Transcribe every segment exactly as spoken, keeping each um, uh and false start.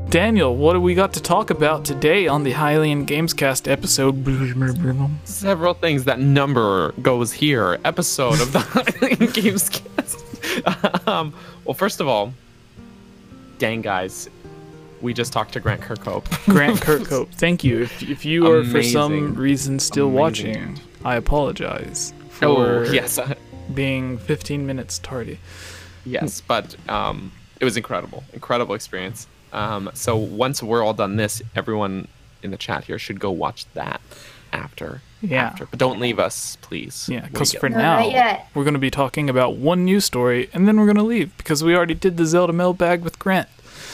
Daniel, what do we got to talk about today on the Hylian Gamescast episode? Several things. That number goes here. Episode of the Hylian Gamescast. um, well, first of all, dang guys, we just talked to Grant Kirkhope. Grant Kirkhope, thank you. If if you are Amazing. for some reason still Amazing. watching, I apologize for Oh, yes. being fifteen minutes tardy. Yes, but um, it was incredible. Incredible experience. Um, so once we're all done this, everyone in the chat here should go watch that after. Yeah. After. But don't leave us, please. Yeah, When because we for get- No, now, not yet. we're going to be talking about one news story, and then we're going to leave, because we already did the Zelda mailbag with Grant.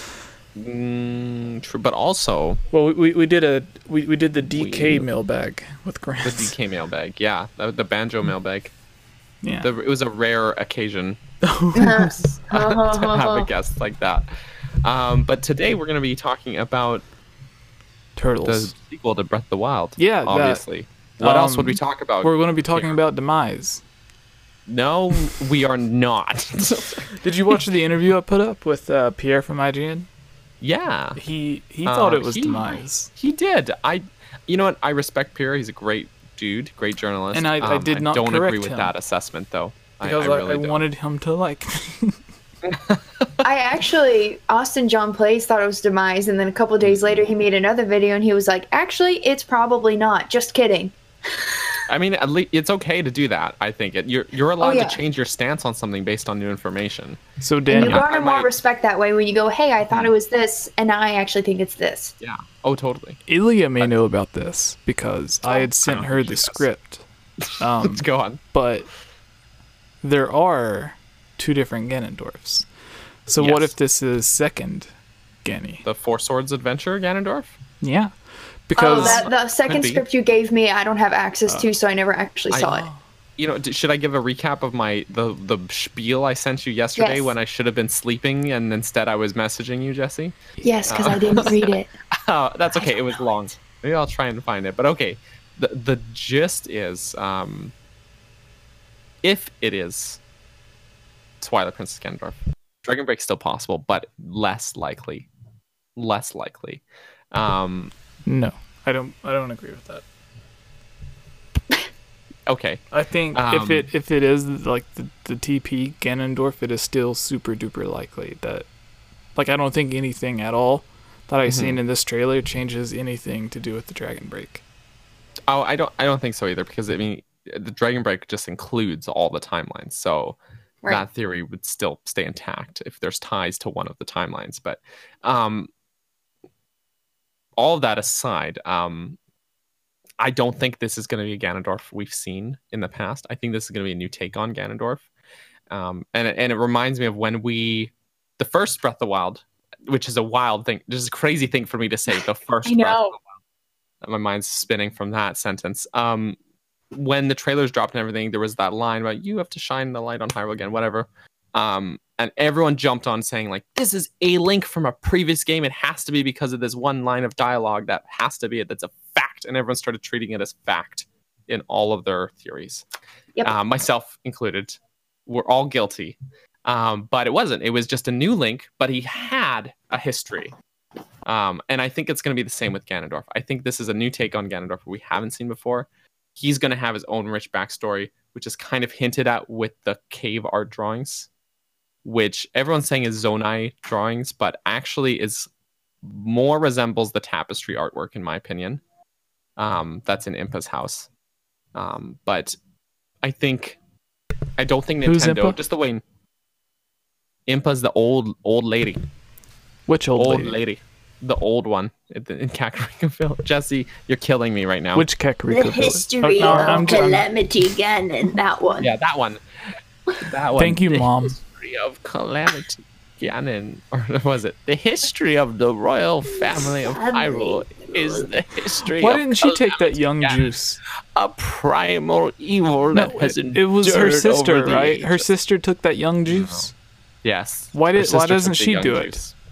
Mm, true, but also Well, we, we, we did a we, we did the D K We- mailbag with Grant. the D K mailbag. Yeah, the, the banjo mailbag. Yeah. The, it was a rare occasion Uh-huh. to have a guest like that. Um, but today we're going to be talking about the Turtles. sequel to Breath of the Wild. Yeah, that. obviously. What else would Um, we talk about? We're going to be talking here? about Demise. No, we are not. Did you watch the interview I put up with uh, Pierre from I G N? Yeah, He he Uh, thought it was he- Demise. he did. I, you know what? I respect Pierre. He's a great dude, great journalist. And I- I Um, did not don't agree correct with him. that assessment, though. I- Because I, I, really I don't. wanted him to like me. I actually, Austin John Plays thought it was Demise, and then a couple days later he made another video and he was like, actually, it's probably not. Just kidding. I mean, at least it's okay to do that. I think it. You're you're allowed Oh, yeah. to change your stance on something based on new information. So And you Daniel, garner I more might- respect that way when you go, hey, I thought it was this, and now I actually think it's this. Yeah. Oh, totally. Ilya may know about this because I had I sent don't her think the she does. script. Um, Let's go on. but there are two different Ganondorfs. So what Yes. if this is second Gany? The Four Swords Adventure, Ganondorf. Yeah, Oh, because that, the second be. script you gave me, I don't have access to, so I never actually I- saw it. You know, d- should I give a recap of my the the spiel I sent you yesterday Yes. when I should have been sleeping and instead I was messaging you, Jesse? Yes, because I didn't read it. Oh, that's okay. It was long. Maybe I'll try and find it. But okay, the the gist is, um, if it is Twilight Princess Ganondorf, Dragon Break's still possible, but less likely. Less likely. Um, no, I don't. I don't agree with that. okay. I think Um, if it if it is like the the T P Ganondorf, it is still super duper likely that, like, I don't think anything at all that I've Mhm. seen in this trailer changes anything to do with the Dragon Break. Oh, I don't. I don't think so either because I mean, the Dragon Break just includes all the timelines, so Right. that theory would still stay intact if there's ties to one of the timelines. But um, all of that aside, um, I don't think this is going to be a Ganondorf we've seen in the past. I think this is going to be a new take on Ganondorf, um, and it- and it reminds me of when we the first Breath of the Wild, which is a wild thing. This is a crazy thing for me to say. The first I Breath of know. the Wild. My mind's spinning from that sentence. Um, when the trailers dropped and everything, there was that line about you have to shine the light on Hyrule again, whatever. Um, and everyone jumped on saying like, this is a link from a previous game. It has to be because of this one line of dialogue. That has to be it. That's a fact. And everyone started treating it as fact in all of their theories. Yep. Um, myself included. We're all guilty. Um, but it wasn't. It was just a new link, but he had a history. Um, and I think it's going to be the same with Ganondorf. I think this is a new take on Ganondorf we haven't seen before. He's going to have his own rich backstory, which is kind of hinted at with the cave art drawings, which everyone's saying is Zonai drawings, but actually is more resembles the tapestry artwork, in my opinion. Um, that's in Impa's house. Um, but I think, I don't think Who's Nintendo, Impa? just the way Impa's the old old lady. Which old, Old lady? lady. The old one in in Kakarikaville. Jesse, you're killing me right now. Which Kakariko? The village? history Oh, no, of I'm- I'm- Calamity Ganon, that one. Yeah, that one. That one. Thank you, The Mom. History of Calamity Ganon. Or what was it? The history of the royal family of Hyrule is the history Why of didn't she take that Calamity young Ganon, juice? a primal evil No, that has it, it was her endured sister, over the right? Her ages. sister took that young juice. Yes. Why Her did? Why sister doesn't took the she young do it? juice.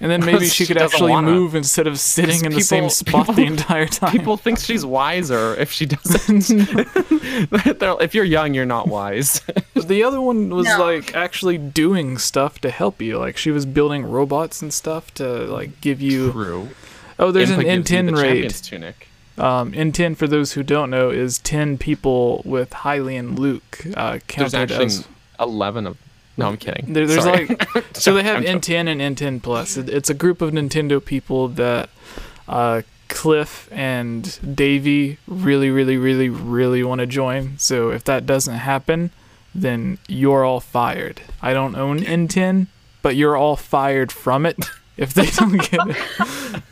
And then maybe she She could doesn't actually wanna. move instead of sitting in the same people- spot the entire time. People think she's wiser if she doesn't. They're- if you're young, you're not wise. But the other one was No. like actually doing stuff to help you. Like she was building robots and stuff to like give you. True. Oh, there's Impa an gives N you ten the raid. champion's tunic. Um, N ten, for those who don't know, is ten people with Hylian Luke uh, There's counted actually as. eleven of. No, I'm kidding. There, there's Sorry. like so they have I'm N ten and N ten Plus. It, it's a group of Nintendo people that uh, Cliff and Davey really, really, really, really want to join. So if that doesn't happen, then you're all fired. I don't own N ten, but you're all fired from it if they don't get it.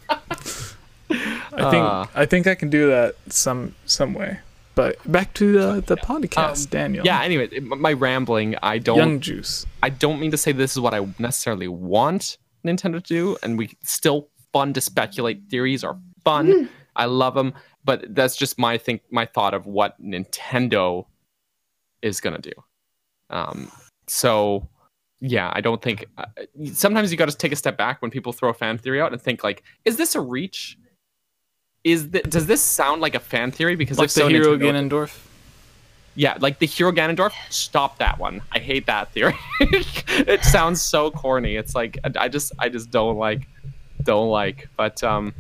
I think Uh. I think I can do that some some way. But back to the the podcast, Um, Daniel. Yeah. Anyway, it- my rambling. I don't. Young Juice. I don't mean to say this is what I necessarily want Nintendo to do, and we still fun to speculate. Theories are fun. I love them, but that's just my think, my thought of what Nintendo is gonna do. Um, so yeah, I don't think. Uh, sometimes you got to take a step back when people throw a fan theory out and think like, is this a reach? Is th- does this sound like a fan theory? Because Like if so, the hero Nintendo- Ganondorf. Yeah, like the hero Ganondorf. Stop that one. I hate that theory. It sounds so corny. It's like I I just I just don't like don't like. But um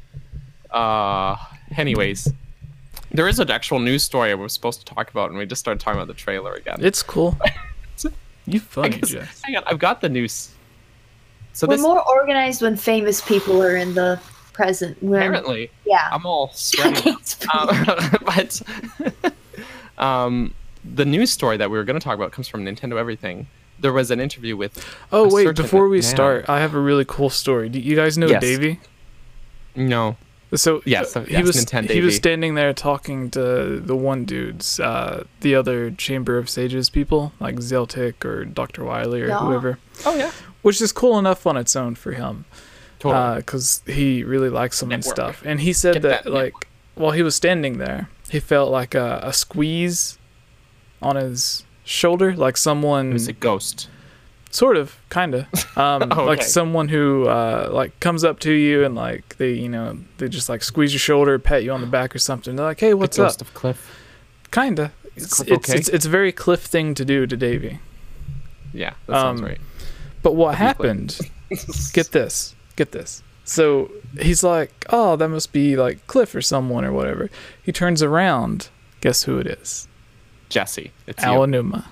uh anyways, there is an actual news story I was supposed to talk about, and we just started talking about the trailer again. It's cool. You I funny, guess- Jess. hang on, I've got the news. So We're this more organized when famous people are in the present. When, apparently yeah. I'm all I sweaty. can't speak. um, but um, the news story that we were going to talk about comes from Nintendo Everything. There was an interview with. Oh a wait, certain before we man. start, I have a really cool story. Do you guys know Yes. Davey? No. So Yes, uh, yes, he was Nintendo he was Davey. standing there talking to the one dudes, uh, the other Chamber of Sages people, like Zeltic or Doctor Wily or Yeah. whoever, Oh yeah. which is cool enough on its own for him, Totally. because he really likes them and Network. stuff. And he said Get that, that like network. while he was standing there, he felt like a, a squeeze on his shoulder, like someone. It was a ghost. Sort of, kind of. Um, Oh, Like okay. someone who uh, like comes up to you and like they, you know, they just like squeeze your shoulder, pat you on the back or something. They're like, "Hey, what's the up?" ghost of Cliff. Kinda. Is It's Cliff it's, okay? it's it's a very Cliff thing to do to Davey. Yeah, that sounds Um, right. But what Cliff. happened? Get this. Get this. So he's like, "Oh, that must be like Cliff or someone or whatever." He turns around. Guess who it is? Jesse. It's you. Aonuma.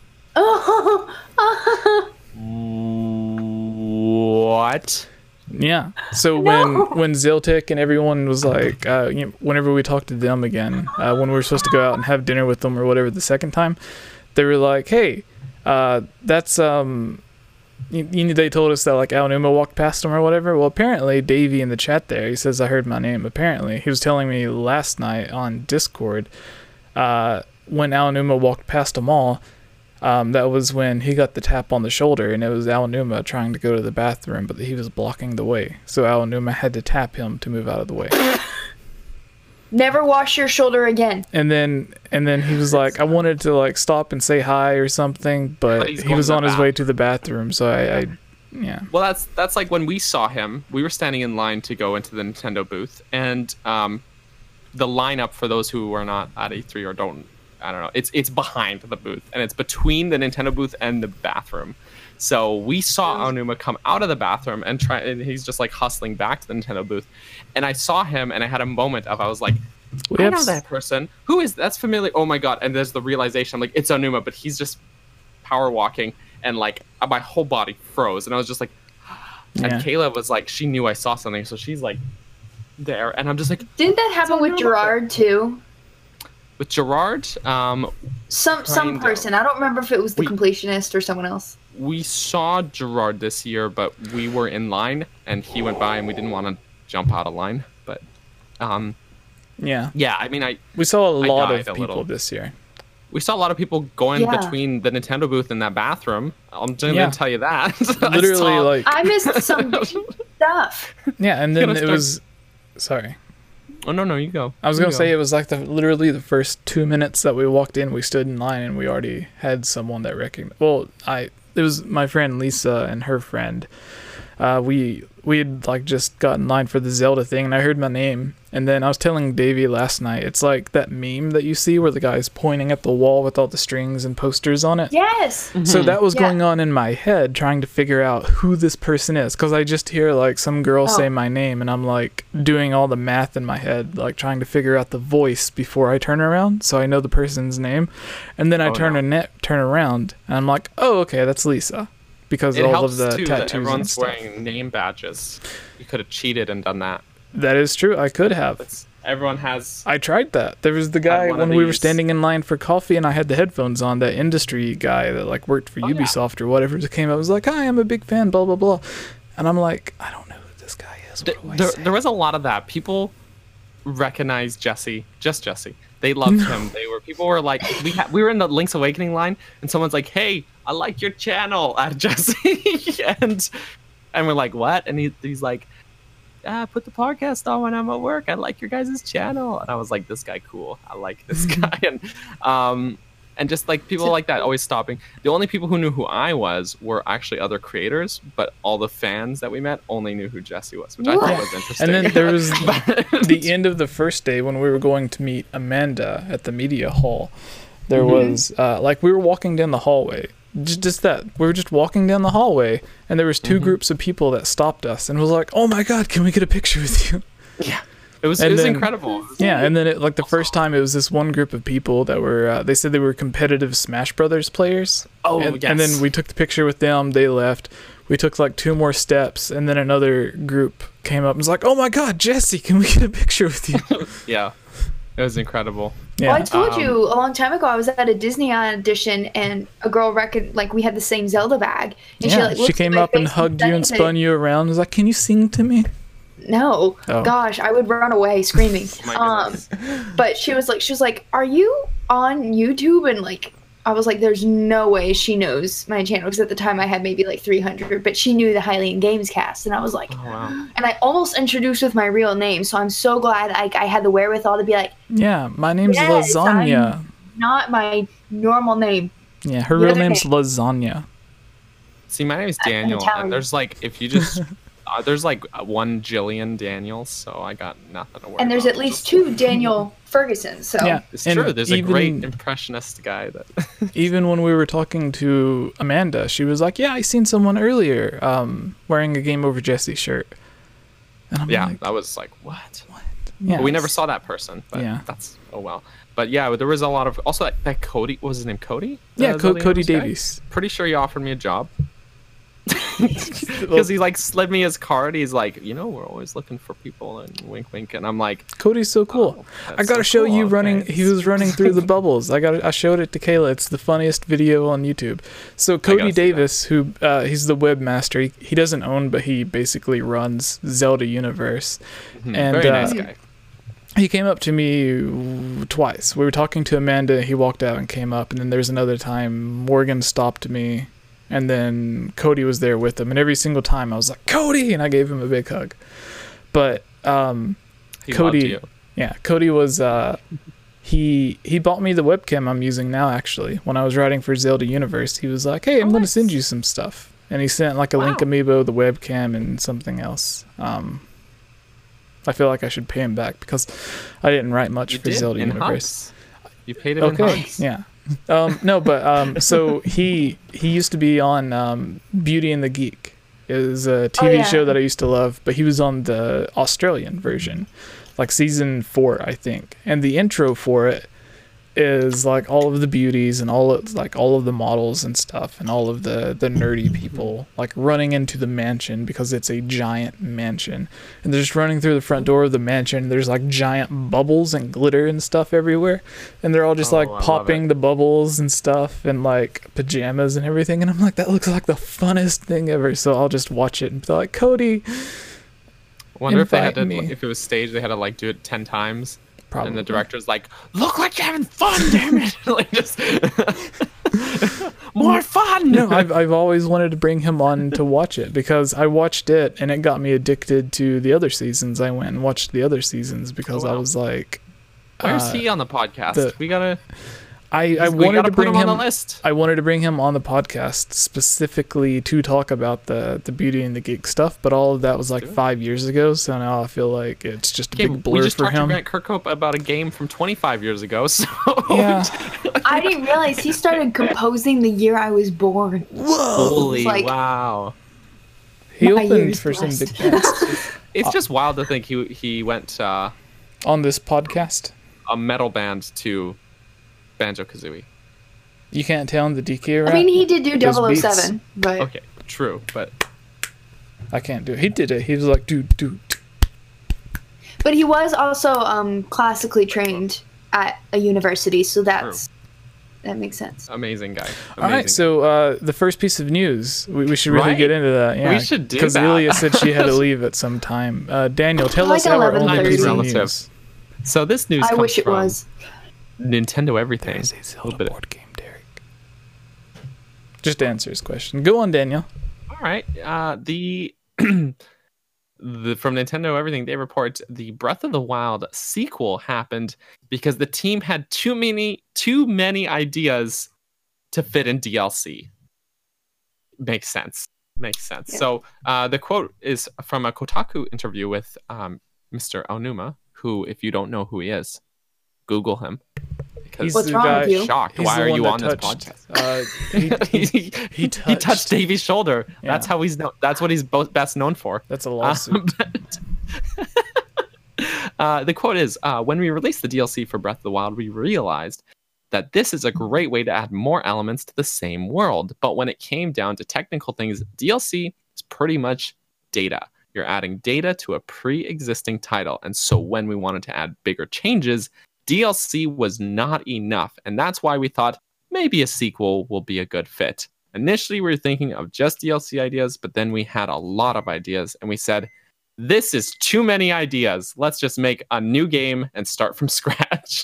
What? Yeah. So when when Ziltic and everyone was like, uh, you know, whenever we talked to them again, uh, when we were supposed to go out and have dinner with them or whatever the second time, they were like, "Hey, uh, that's um." You, you, they told us that like Aonuma walked past them or whatever. Well, apparently Davey in the chat there, he says I heard my name. Apparently, he was telling me last night on Discord, uh, when Aonuma walked past them all. Um, that was when he got the tap on the shoulder, and it was Aonuma trying to go to the bathroom, but he was blocking the way. So Aonuma had to tap him to move out of the way. Never wash your shoulder again. And then, and then he was like, I wanted to like stop and say hi or something, but, But he's he going was to the on his bath. way to the bathroom. So I, I, yeah. Well, that's that's like when we saw him. We were standing in line to go into the Nintendo booth, and um, the lineup for those who are not at E three or don't, I don't know. It's it's behind the booth, and it's between the Nintendo booth and the bathroom. So we saw Aonuma come out of the bathroom and try, and he's just like hustling back to the Nintendo booth. And I saw him, and I had a moment of I was like, We I have know s- that person. Who is that's familiar? Oh my god! And there's the realization. I'm like, it's Aonuma, but he's just power walking, and like my whole body froze, and I was just like, Yeah. and Kayla was like, she knew I saw something, so she's like there, and I'm just like, Didn't that happen with Gerard too? with Gerard, um, Some some Kinda. person. I don't remember if it was the We- completionist or someone else. we saw Gerard this year, but we were in line, and he went by, and we didn't want to jump out of line, but um, Yeah. yeah, I mean, I We saw a I lot died of a people little. this year. we saw a lot of people going Yeah. between the Nintendo booth and that bathroom. I'm just Yeah. gonna tell you that. I Literally, saw- like, I missed some stuff. yeah, and then gonna it start- was, sorry. Oh no, no, you go. I was You gonna go. say it was like the literally the first two minutes that we walked in, we stood in line and we already had someone that recognized. Well, I it was my friend Lisa and her friend. uh, we we had like just got in line for the Zelda thing, and I heard my name, and then I was telling Davey last night, it's like that meme that you see where the guy's pointing at the wall with all the strings and posters on it. Yes. Mm-hmm. So that was Yeah. going on in my head, trying to figure out who this person is, because I just hear like some girl Oh. say my name, and I'm like doing all the math in my head, like trying to figure out the voice before I turn around, so I know the person's name, and then I Oh, turn no. a net turn around, and I'm like, oh, okay, that's Lisa, because It all helps of the too that tattoos and everyone's stuff. wearing name badges. You could have cheated and done that. That is true. I could have. It's, everyone has. I tried that. There was the guy one of when we were these. standing in line for coffee, and I had the headphones on. That industry guy that like worked for Oh, yeah. Ubisoft or whatever just came up. Was like, "Hi, I'm a big fan." Blah blah blah. And I'm like, I don't know who this guy is. What Th- do I there, say? there was a lot of that. People recognize Jesse, just Jesse. They loved him. They were people were like, we ha- we were in the Link's Awakening line, and someone's like, "Hey, I like your channel," at Jesse, and and we're like, "What?" And he, he's like, "Ah, put the podcast on when I'm at work. I like your guys' channel." And I was like, "This guy cool. I like this guy." And um, and just like people like that always stopping. The only people who knew who I was were actually other creators, but all the fans that we met only knew who Jesse was, which I What? thought was interesting. And then there was But- the end of the first day when we were going to meet Amanda at the media hall. There Mhm. was uh, like we were walking down the hallway. Just, just that we were just walking down the hallway, and there was two Mhm. groups of people that stopped us and was like, "Oh my God, can we get a picture with you?" Yeah, it was And it was then- incredible. Yeah, and then it, like the first time, it was this one group of people that were. Uh, they said they were competitive Smash Brothers players. Oh, and, yes. and then we took the picture with them. They left. We took like two more steps, and then another group came up and was like, "Oh my God, Jesse, can we get a picture with you?" Yeah, it was incredible. Yeah, Well, I told Um, you a long time ago I was at a Disney audition and a girl record like we had the same Zelda bag. And yeah. like, She looked at came my up and face hugged you and said, spun you around. Was like, "Can you sing to me?" No, Oh. gosh, I would run away screaming. Oh my um, goodness. but she was like, she was like, "Are you on YouTube?" And like, I was like, "There's no way she knows my channel," because at the time I had maybe like three hundred, but she knew the Hylian Games cast, and I was like, Oh, wow. and I almost introduced with my real name, so I'm so glad I, I had the wherewithal to be like, Yeah, my name's Yes, Lasagna. not my normal name. Yeah, her the real other name's name. Lasagna. See, my name is I'm Daniel, Italian. and there's like if you just uh, there's like one jillion Daniels, so I got nothing to worry. And there's about. at least two Daniel Ferguson. So Yeah, It's and true. There's a even- great impressionist guy that. Even when we were talking to Amanda, she was like, "Yeah, I seen someone earlier um, wearing a Game Over Jesse shirt." And I'm Yeah, like, I was like, what? yeah. But we never saw that person. But Yeah. that's oh well. But yeah, there was a lot of also that, that Cody. What was his name? Cody. Yeah, The Co- Zelda Cody Universe guy? Davies. Pretty sure he offered me a job. Because he like slid me his card. He's like, you know, we're always looking for people, and wink, wink. And I'm like, Cody's so cool. oh, I that's gotta so show cool, you okay. running. He was running through the bubbles. I got. I showed it to Kayla. It's the funniest video on YouTube. So Cody see that. Davis, who uh, he's the webmaster. He, he doesn't own, but he basically runs Zelda Universe. Mhm, and, very nice uh, guy. He came up to me twice. We were talking to Amanda. He walked out and came up, and then there's another time Morgan stopped me, and then Cody was there with him. And every single time I was like, "Cody," and I gave him a big hug. But um, He Cody, loved you. yeah, Cody was uh, he he bought me the webcam I'm using now. Actually, when I was writing for Zelda Universe, he was like, "Hey, I'm Oh, gonna nice. send you some stuff," and he sent like a Link Wow. amiibo, the webcam, and something else. Um, I feel like I should pay him back because I didn't write much You for did Zelda in Universe. hugs. You paid him in Okay, hugs. yeah. Um, no, but um, so he he used to be on um, Beauty and the Geek. It was a T V Oh, yeah. show that I used to love, but he was on the Australian version, like season four, I think. And the intro for it is like all of the beauties and all of like all of the models and stuff and all of the the nerdy people like running into the mansion because it's a giant mansion, and they're just running through the front door of the mansion. There's like giant bubbles and glitter and stuff everywhere, and they're all just Oh, like I love popping it. the bubbles and stuff and like pajamas and everything, and I'm like, that looks like the funnest thing ever. So I'll just watch it and be like, Cody, Wonder if they had to, invite me. if it was staged, they had to like do it ten times. probably. And the director's like, "Look like you're having fun, damn it!" Like just more fun. No, I've I've always wanted to bring him on to watch it because I watched it and it got me addicted to the other seasons. I went and watched the other seasons because Oh, I wow. was like, Where's uh, he on the podcast? the- we gotta. I, I we wanted gotta to put bring him him on the list. I wanted to bring him on the podcast specifically to talk about the, the Beauty and the Geek stuff, but all of that was like five years ago, so now I feel like it's just a Okay, big blur we just for talked him. to Grant Kirkhope about a game from twenty-five years ago, so Yeah. I didn't realize he started composing the year I was born. Holy Like- wow. He My opened year's for some blessed. big bands It's just wild to think he he went uh, on this podcast. a metal band to Banjo-Kazooie. You can't tell in the D K rap. I mean, he did do Those double oh beats. seven, but Okay, true, but I can't do it. He did it. He was like, dude, dude. but he was also um, classically trained at a university, so that's that makes sense. amazing guy. Amazing. All right, so uh, the first piece of news, we, we should really Right? get into that. Yeah, We should do Because that. Ilya said she had to leave at some time. Uh, Daniel, tell Like us our eleven only thirty. piece of Relative. news. So this news I comes wish it from was. Nintendo Everything. There's a A Zelda little bit. board game, Derek. Just answer his question. Go on, Daniel. All right. Uh, the the from Nintendo Everything, they report the Breath of the Wild sequel happened because the team had too many too many ideas to fit in D L C. Makes sense. Makes sense. Yeah. So uh, the quote is from a Kotaku interview with um, Mister Aonuma, who, if you don't know who he is, Google him. Because He's What's the wrong guy, with you? shocked. He's Why the are one you that on this touched, podcast? Uh, he, he, he, he touched. touched Davey's shoulder. Yeah. That's how he's known. That's what he's both best known for. That's a Um, lawsuit. but- uh, the quote is, uh, when we released the D L C for Breath of the Wild, we realized that this is a great way to add more elements to the same world. But when it came down to technical things, D L C is pretty much data. You're adding data to a pre-existing title. And so when we wanted to add bigger changes, D L C was not enough. And that's why we thought maybe a sequel will be a good fit. Initially, we were thinking of just D L C ideas, but then we had a lot of ideas and we said, this is too many ideas. Let's just make a new game and start from scratch.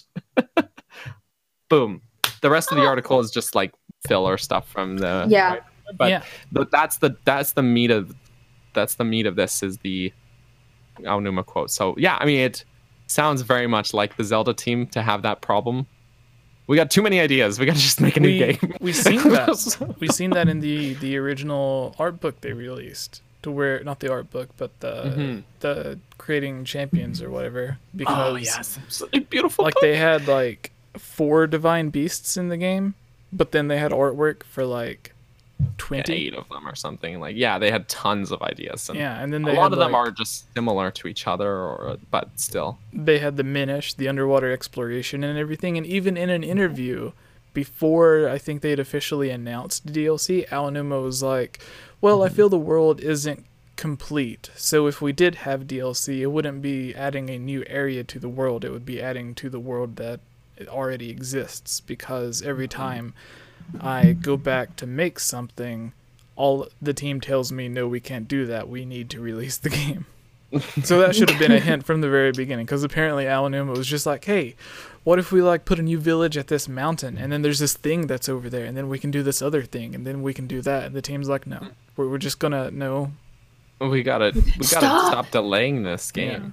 Boom. The rest of the article is just like filler stuff from the Yeah. but yeah. but that's the that's the meat of that's the meat of this is the Aonuma quote. So yeah, I mean it sounds very much like the Zelda team to have that problem. We got too many ideas. We got to just make a new we, game. we seen that. We seen that in the the original art book they released. To where not the art book, but the Mhm. the creating champions or whatever. Because Oh yes, absolutely beautiful. like book. they had like four divine beasts in the game, but then they had artwork for like twenty. eight of them or something. Like yeah, they had tons of ideas. And Yeah, and then a they lot had, of them like, are just similar to each other, or but still. they had the Minish, the underwater exploration and everything, and even in an interview before I think they'd officially announced D L C, Aonuma was like, well, I feel the world isn't complete, so if we did have D L C, it wouldn't be adding a new area to the world, it would be adding to the world that it already exists, because every time I go back to make something, all the team tells me, no, we can't do that, we need to release the game. So that should have been a hint from the very beginning, because apparently Aonuma was just like, hey, what if we like put a new village at this mountain, and then there's this thing that's over there, and then we can do this other thing, and then we can do that, and the team's like, no, we're, we're just gonna, no. We gotta we gotta Stop. stop delaying this game.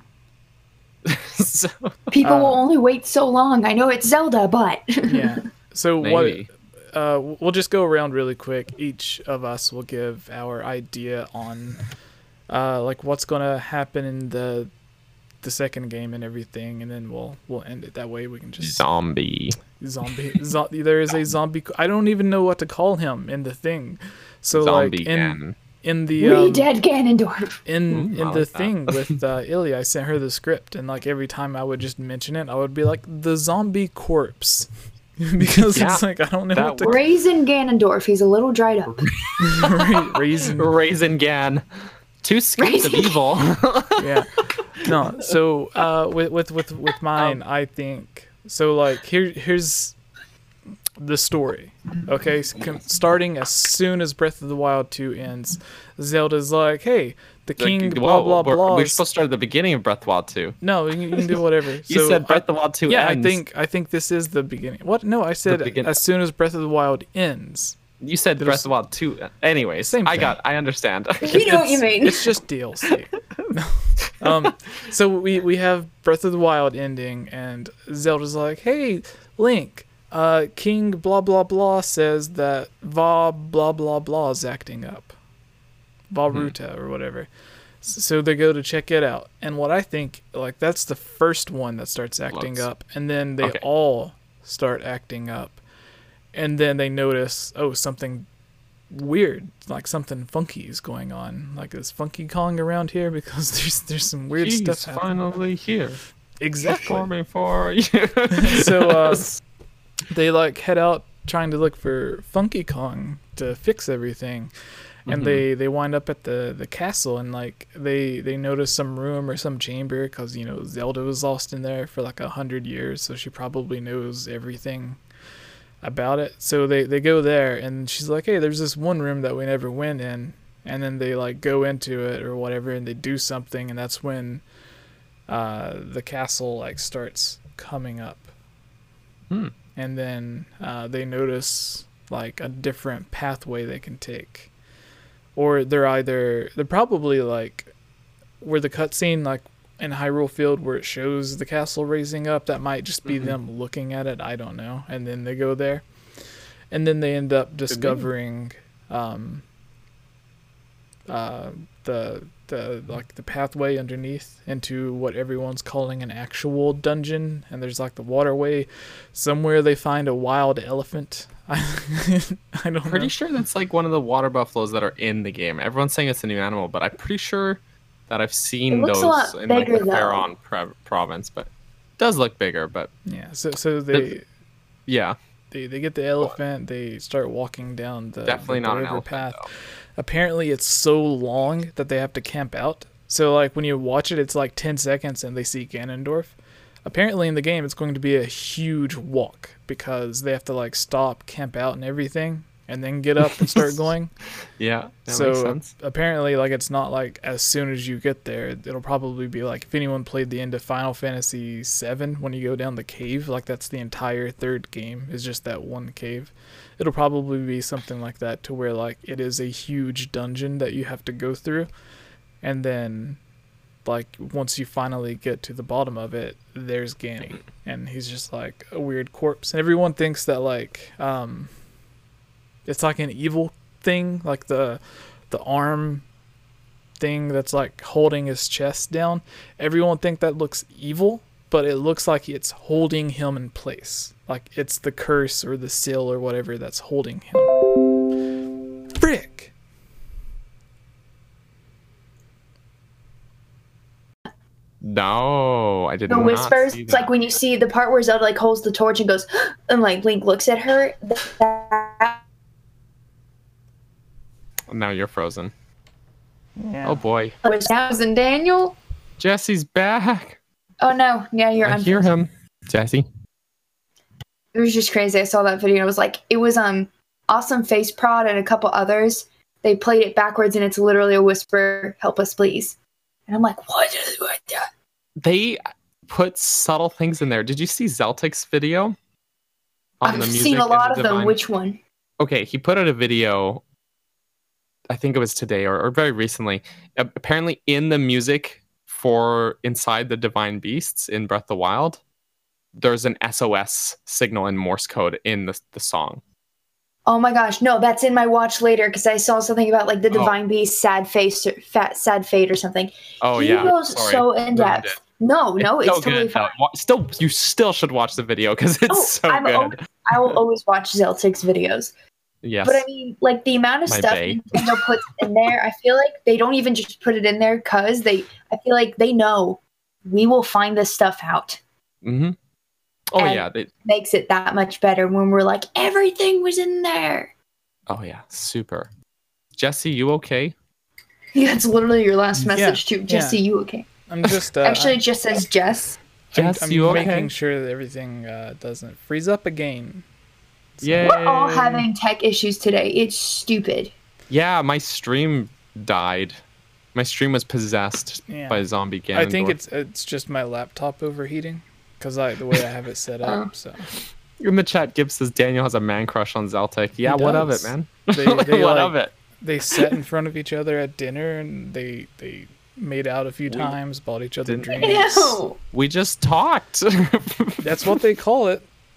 so, People Uh, will only wait so long. I know it's Zelda, but Yeah. So maybe. what, uh, we'll just go around really quick. Each of us will give our idea on, uh, like what's gonna happen in the, the second game and everything, and then we'll we'll end it that way. We can just Zombie. zombie. zo- there is a zombie. I don't even know what to call him in the thing. So Zombie like in Gan. in the we um, dead Ganondorf. in Mm, in I the like that. thing with uh, Ilya, I sent her the script, and like every time I would just mention it, I would be like the zombie corpse, because Yeah, it's like I don't know that what to Raisin Ganondorf. He's a little dried up. ra- raisin. Raisin Gan. Two scoops of Raisin- evil. Yeah, no. So uh, with with with with mine, I think so. Like here here's the story. Okay, so com- starting as soon as Breath of the Wild two ends, Zelda's like, hey, the king, Like, blah whoa, blah we're, blah. We're supposed to start at the beginning of Breath of the Wild two. No, you, you can do whatever. You So said Breath I- of the Wild two Yeah, ends. I think I think this is the beginning. What? No, I said begin- as soon as Breath of the Wild ends. You said There's- Breath of the Wild two. Anyways, Same I thing. got. I understand. We know what you mean. It's just D L C. um, so we we have Breath of the Wild ending, and Zelda's like, "Hey, Link, uh, King blah blah blah says that Va blah blah blah is acting up. Varuta or whatever. So they go to check it out. And what I think, like, that's the first one that starts acting Loads. up. And then they Okay. all start acting up. And then they notice, oh, something weird, like something funky is going on. Like, is Funky Kong around here? Because there's there's some weird He's stuff happening. finally here. Exactly. Performing for you. So uh, they, like, head out trying to look for Funky Kong to fix everything. And Mhm. they, they wind up at the, the castle, and like they, they notice some room or some chamber because, you know, Zelda was lost in there for like a hundred years, so she probably knows everything about it. So they, they go there, and she's like, hey, there's this one room that we never went in. And then they like go into it or whatever, and they do something, and that's when uh, the castle like starts coming up. Hmm. And then uh, they notice like a different pathway they can take. Or they're either, they're probably like, where the cutscene, like in Hyrule Field, where it shows the castle raising up, that might just be Mhm. them looking at it. I don't know. And then they go there. And then they end up discovering um, uh, the, the, like, the pathway underneath into what everyone's calling an actual dungeon. And there's, like, the waterway. Somewhere they find a wild elephant. I, I don't Pretty know. sure that's like one of the water buffaloes that are in the game. Everyone's saying it's a new animal, but I'm pretty sure that I've seen It looks those a lot in like the bigger, though. Faron pro- province, but it does look bigger. But Yeah, so so they yeah, they, they get the elephant. They start walking down the, definitely the not an river elephant. path. Though. Apparently, it's so long that they have to camp out. So like when you watch it, it's like ten seconds, and they see Ganondorf. Apparently, in the game, it's going to be a huge walk because they have to like stop, camp out, and everything, and then get up and start going. Yeah, that so makes sense. apparently, like, it's not like as soon as you get there. It'll probably be like if anyone played the end of Final Fantasy seven, when you go down the cave, like that's the entire third game is just that one cave. It'll probably be something like that, to where like it is a huge dungeon that you have to go through, and then like once you finally get to the bottom of it, there's Gany, and he's just like a weird corpse, and everyone thinks that like um it's like an evil thing, like the the arm thing that's like holding his chest down. Everyone think that looks evil, but it looks like it's holding him in place, like it's the curse or the seal or whatever that's holding him. Frick. No, I did The not whispers. see It's that. like when you see the part where Zelda like holds the torch and goes, and like Link looks at her. That Now you're frozen. Yeah. Oh boy, was thousand Daniel. Jesse's back. Oh no, yeah, you're. I unfrozen. hear him, Jesse. It was just crazy. I saw that video and I was like, it was um awesome face prod and a couple others. They played it backwards and it's literally a whisper, "Help us, please." And I'm like, what is what the? They put subtle things in there. Did you see Zeltic's video? On I've the music seen a and lot the of them. divine- Which one? Okay, he put out a video. I think it was today or, or very recently. A- Apparently, in the music for Inside the Divine Beasts in Breath of the Wild, there's an S O S signal in Morse code in the the song. Oh my gosh, no, that's in my watch later because I saw something about like the Oh. Divine Beast, sad face, or, fat, sad fate, or something. Oh he yeah, goes sorry. so in Ruined depth. it. No, no, it's, so totally good. fine. though. Wa- Still, you still should watch the video because it's Oh, so I'm good. always- I will always watch Zeltic's videos. Yes. But I mean, like the amount of My stuff bae. Nintendo puts in there, I feel like they don't even just put it in there because they. I feel like they know we will find this stuff out. hmm Oh And- yeah. They, Makes it that much better when we're like everything was in there. oh yeah. Super. Jesse, you okay? That's literally your last Yeah, message too. Jesse, you okay? I'm just uh, Actually, it just says Jess. I'm, Jess, I'm you okay? making sure that everything uh, doesn't freeze up again. So- Yay. We're all having tech issues today. It's stupid. Yeah, my stream died. My stream was possessed Yeah. by zombie Ganondorf. I think it's it's just my laptop overheating because I the way I have it set up. Oh. So in the chat. Gibbs says Daniel has a man crush on Zeltic. Yeah, He what of it, does. man? They- they what like- of it? they sat in front of each other at dinner, and they they made out a few We times, bought each other didn't- drinks. Ew. We just talked. That's what they call it.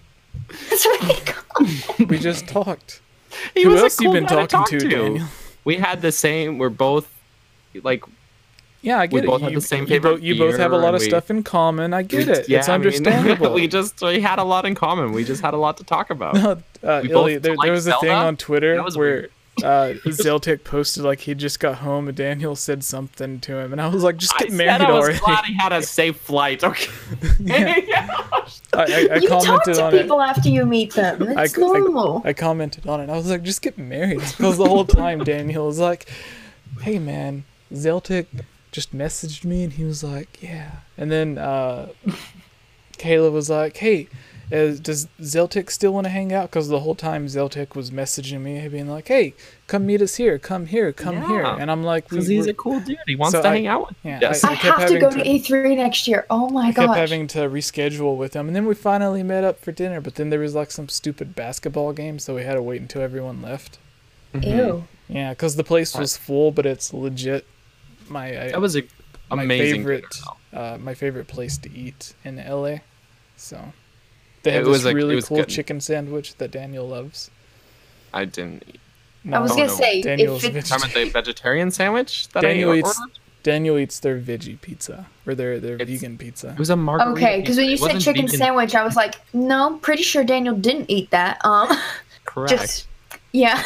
That's what they call. We just talked. He Who was a else you cool been guy to talking talk to, Daniel? We had the same. We're both like Yeah, I We get it. both have you, the same you, favorite bo- you both have a beer, lot and of we- stuff in common. I get we- it. yeah, it's I mean, understandable. we just we had a lot in common. We just had a lot to talk about. uh, We Illy, both there, like there was a thing Zelda. on Twitter That was where weird. uh, Zeltic posted like he just got home and Daniel said something to him, and I was like, just I get said married I was already. glad he had a safe flight. Okay. I, I, I You talk commented to on it. people after you meet them. It's I- normal. I commented on it. I was like, just get married. Because the whole time Daniel was like, hey man, Zeltic just messaged me and he was like, yeah. And then uh, Kayla was like, hey, uh, does Zeltic still want to hang out? Because the whole time Zeltic was messaging me, being like, hey, come meet us here, come here, come Yeah. here. And I'm like, we, Because he's we're- a cool dude. He wants So to I- hang out with yeah, us. I- I kept have to go having to to- E three next year. Oh my I kept gosh. having to reschedule with him, and then we finally met up for dinner. But then there was like some stupid basketball game, so we had to wait until everyone left. Ew. Yeah, because the place was full, but it's legit my I, That was a my amazing. favorite dinner, uh, my favorite place to eat in L A. So they It have was this a- it really was cool good. chicken sandwich that Daniel loves. though. I didn't eat. I was No, gonna no. say, Daniel's if it's, Remember the vegetarian sandwich that Daniel I eats- ordered? Daniel eats their veggie pizza or their their It's- vegan pizza. It was a margarita. okay, because when you pizza. It said wasn't chicken vegan. sandwich, I was like, no, I'm pretty sure Daniel didn't eat that. Um, Correct. just yeah.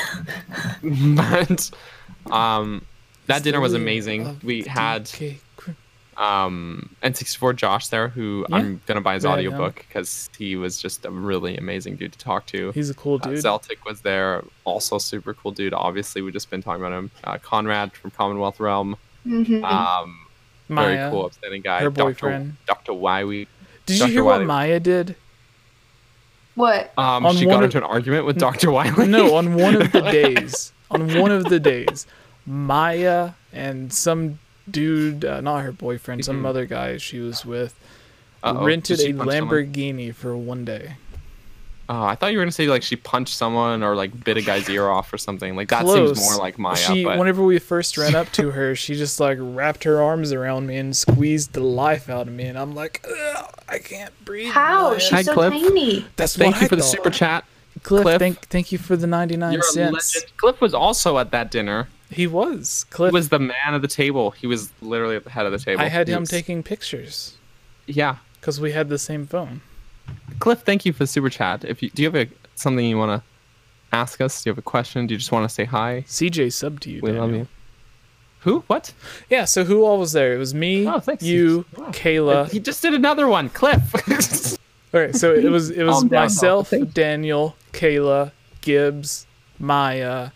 But um, that It's dinner the was way amazing. of We the had cake. um N sixty-four Josh there, who Yeah. I'm gonna buy his Yeah, audiobook because he was just a really amazing dude to talk to. He's a cool Uh, dude. Zeltic was there, also super cool dude. Obviously, we've just been talking about him. Uh, Conrad from Commonwealth Realm, hmm um, Maya, very cool, upstanding guy. her Doctor boyfriend. Doctor Wiley. Did you Doctor hear what Wiley. Maya did? What? Um, On she one got of- into an argument with Doctor Wiley. No, on one of the days, on one of the days, Maya and some dude, uh, not her boyfriend, some Mhm. other guy she was with, Uh-oh. rented Did she a punch someone? Lamborghini for one day. Oh, I thought you were gonna say like she punched someone or like bit a guy's ear off or something. Like that Close. seems more like Maya. she, but whenever we first ran up to her, she just like wrapped her arms around me and squeezed the life out of me, and I'm like, "Ugh, I can't breathe. How? Maya." She's Hi, so Cliff. tiny. That's thank what you I for the thought. super chat. Cliff, Cliff. Thank, thank you for the ninety-nine You're a cents. legend. Cliff was also at that dinner. He was. He Cliff. was the man of the table. He was literally at the head of the table. I had He him was- taking pictures Yeah, because we had the same phone. Cliff. Thank you for the super chat. If you do, you have a, something you want to ask us? Do you have a question? Do you just want to say hi? C J subbed to you. We love Daniel. you. Who? What? Yeah, so who all was there? It was me, Oh, thanks. you, Wow. Kayla. He just did another one, Cliff. Okay, so it was it was Calm down, myself, Dolphin. Daniel, Kayla, Gibbs, Maya,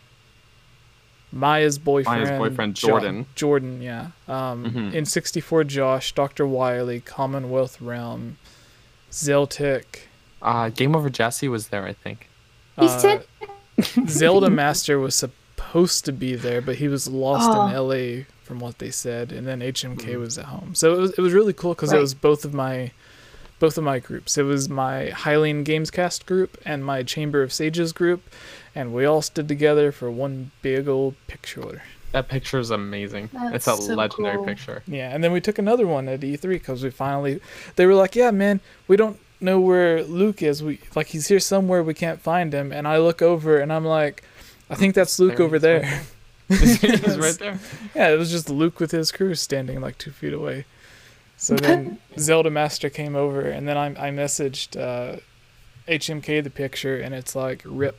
Maya's boyfriend, boyfriend, Jo- Jordan. Jordan, yeah. Um, Mhm. in sixty-four, Josh, Doctor Wiley, Commonwealth Realm, Zeltic. uh, Game Over Jesse was there, I think. He uh, said, Zelda Master was supposed to be there, but he was lost Oh. in L A from what they said, and then H M K was at home. So it was it was really cool because it Right. was both of my both of my groups. It was my Hylian Gamescast group and my Chamber of Sages group, and we all stood together for one big old picture. That picture is amazing. That's it's a so legendary cool. picture. Yeah, and then we took another one at E three because we finally they were like, "Yeah, man, we don't know where Luke is. We like he's here somewhere. We can't find him." And I look over and I'm like, "I think that's Luke There over he is, right there." He's right there. Yeah, it was just Luke with his crew standing like two feet away. So then Zelda Master came over, and then I, I messaged uh, H M K the picture, and it's like, rip.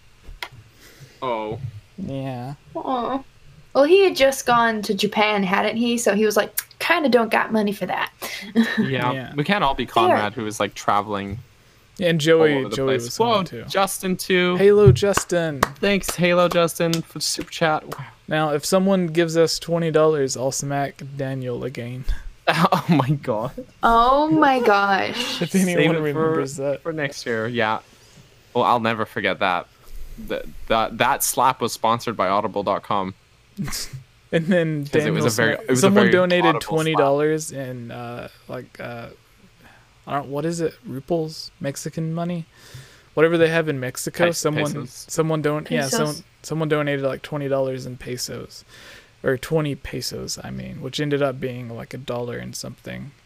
Oh. Yeah. Aw. Well, he had just gone to Japan, hadn't he? So he was like, kind of don't got money for that. Yeah. Yeah. We can't all be Conrad, who was like traveling And all Joey, over the Joey place. was Whoa, on too. Justin too. Halo Justin. Thanks, Halo Justin, for the super chat. Wow. Now, if someone gives us twenty dollars, I'll smack Daniel again. Oh my god. Oh my gosh. If Save anyone it for- remembers that. For next year, yeah. Well, I'll never forget that. That that, that slap was sponsored by audible dot com. And then 'Cause it Daniel, was a very- smack- it was a someone very donated audible twenty dollars in uh, like uh, I don't what is it? Ruples, Mexican money, whatever they have in Mexico. Pes- someone, pesos. someone don't yeah, Pesos. someone someone donated like twenty dollars in pesos, or twenty pesos. I mean, which ended up being like a dollar and something.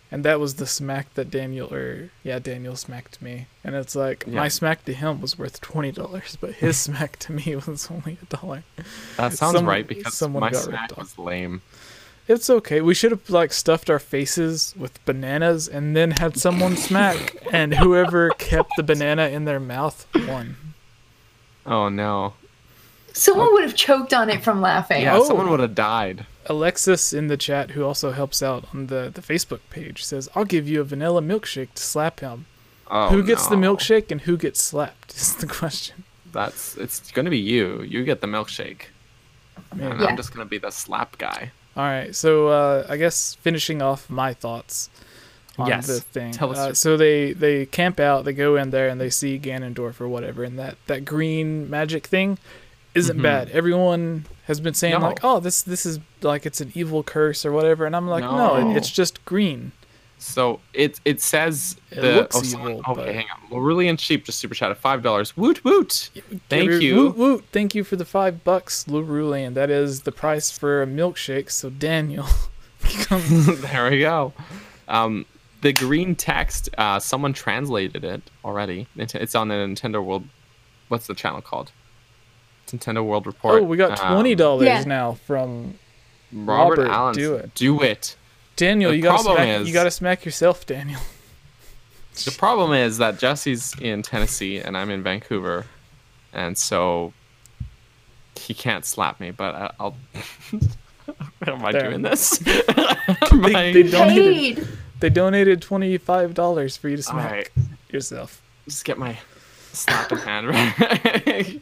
And that was the smack that Daniel, or yeah, Daniel smacked me. And it's like, Yeah. my smack to him was worth twenty dollars, but his smack to me was only a dollar. That sounds Some- right because someone my got smack ripped off. was lame. It's okay. We should have like stuffed our faces with bananas and then had someone smack, and whoever kept the banana in their mouth won. Oh no. Someone would have choked on it from laughing. Yeah, Oh. someone would have died. Alexis in the chat, who also helps out on the, the Facebook page, says, I'll give you a vanilla milkshake to slap him. Oh, who gets the no. milkshake and who gets slapped is the question. That's it's gonna be you. You get the milkshake. Maybe. And Yeah. I'm just gonna be the slap guy. All right, so uh, I guess finishing off my thoughts on Yes, the thing. tell us Uh, your- so they, they camp out, they go in there, and they see Ganondorf or whatever, and that, that green magic thing isn't Mhm. bad. Everyone has been saying, No. like, oh, this this is like it's an evil curse or whatever, and I'm like, no, No. it, it's just green. So it it says It the looks oh, someone- evil, okay, but- hang on. Lurulian Sheep just super chatted five dollars. Woot woot. Thank Woot, you. Woot, woot. Thank you for the five bucks, Lurulian. That is the price for a milkshake. So Daniel, come- There we go. Um, the green text. Uh, someone translated it already. Nint- It's on the Nintendo World. What's the channel called? It's Nintendo World Report. oh, we got Um, twenty dollars Yeah. now from Robert, Robert, Allen. do it. Do it. Daniel. The You gotta problem smack. is- You gotta smack yourself, Daniel. The problem is that Jesse's in Tennessee and I'm in Vancouver, and so he can't slap me. But I, I'll. Am I There. doing this? Am They, I- they donated. Paid. They donated twenty five dollars for you to All smack right, yourself. just get my slap in hand right.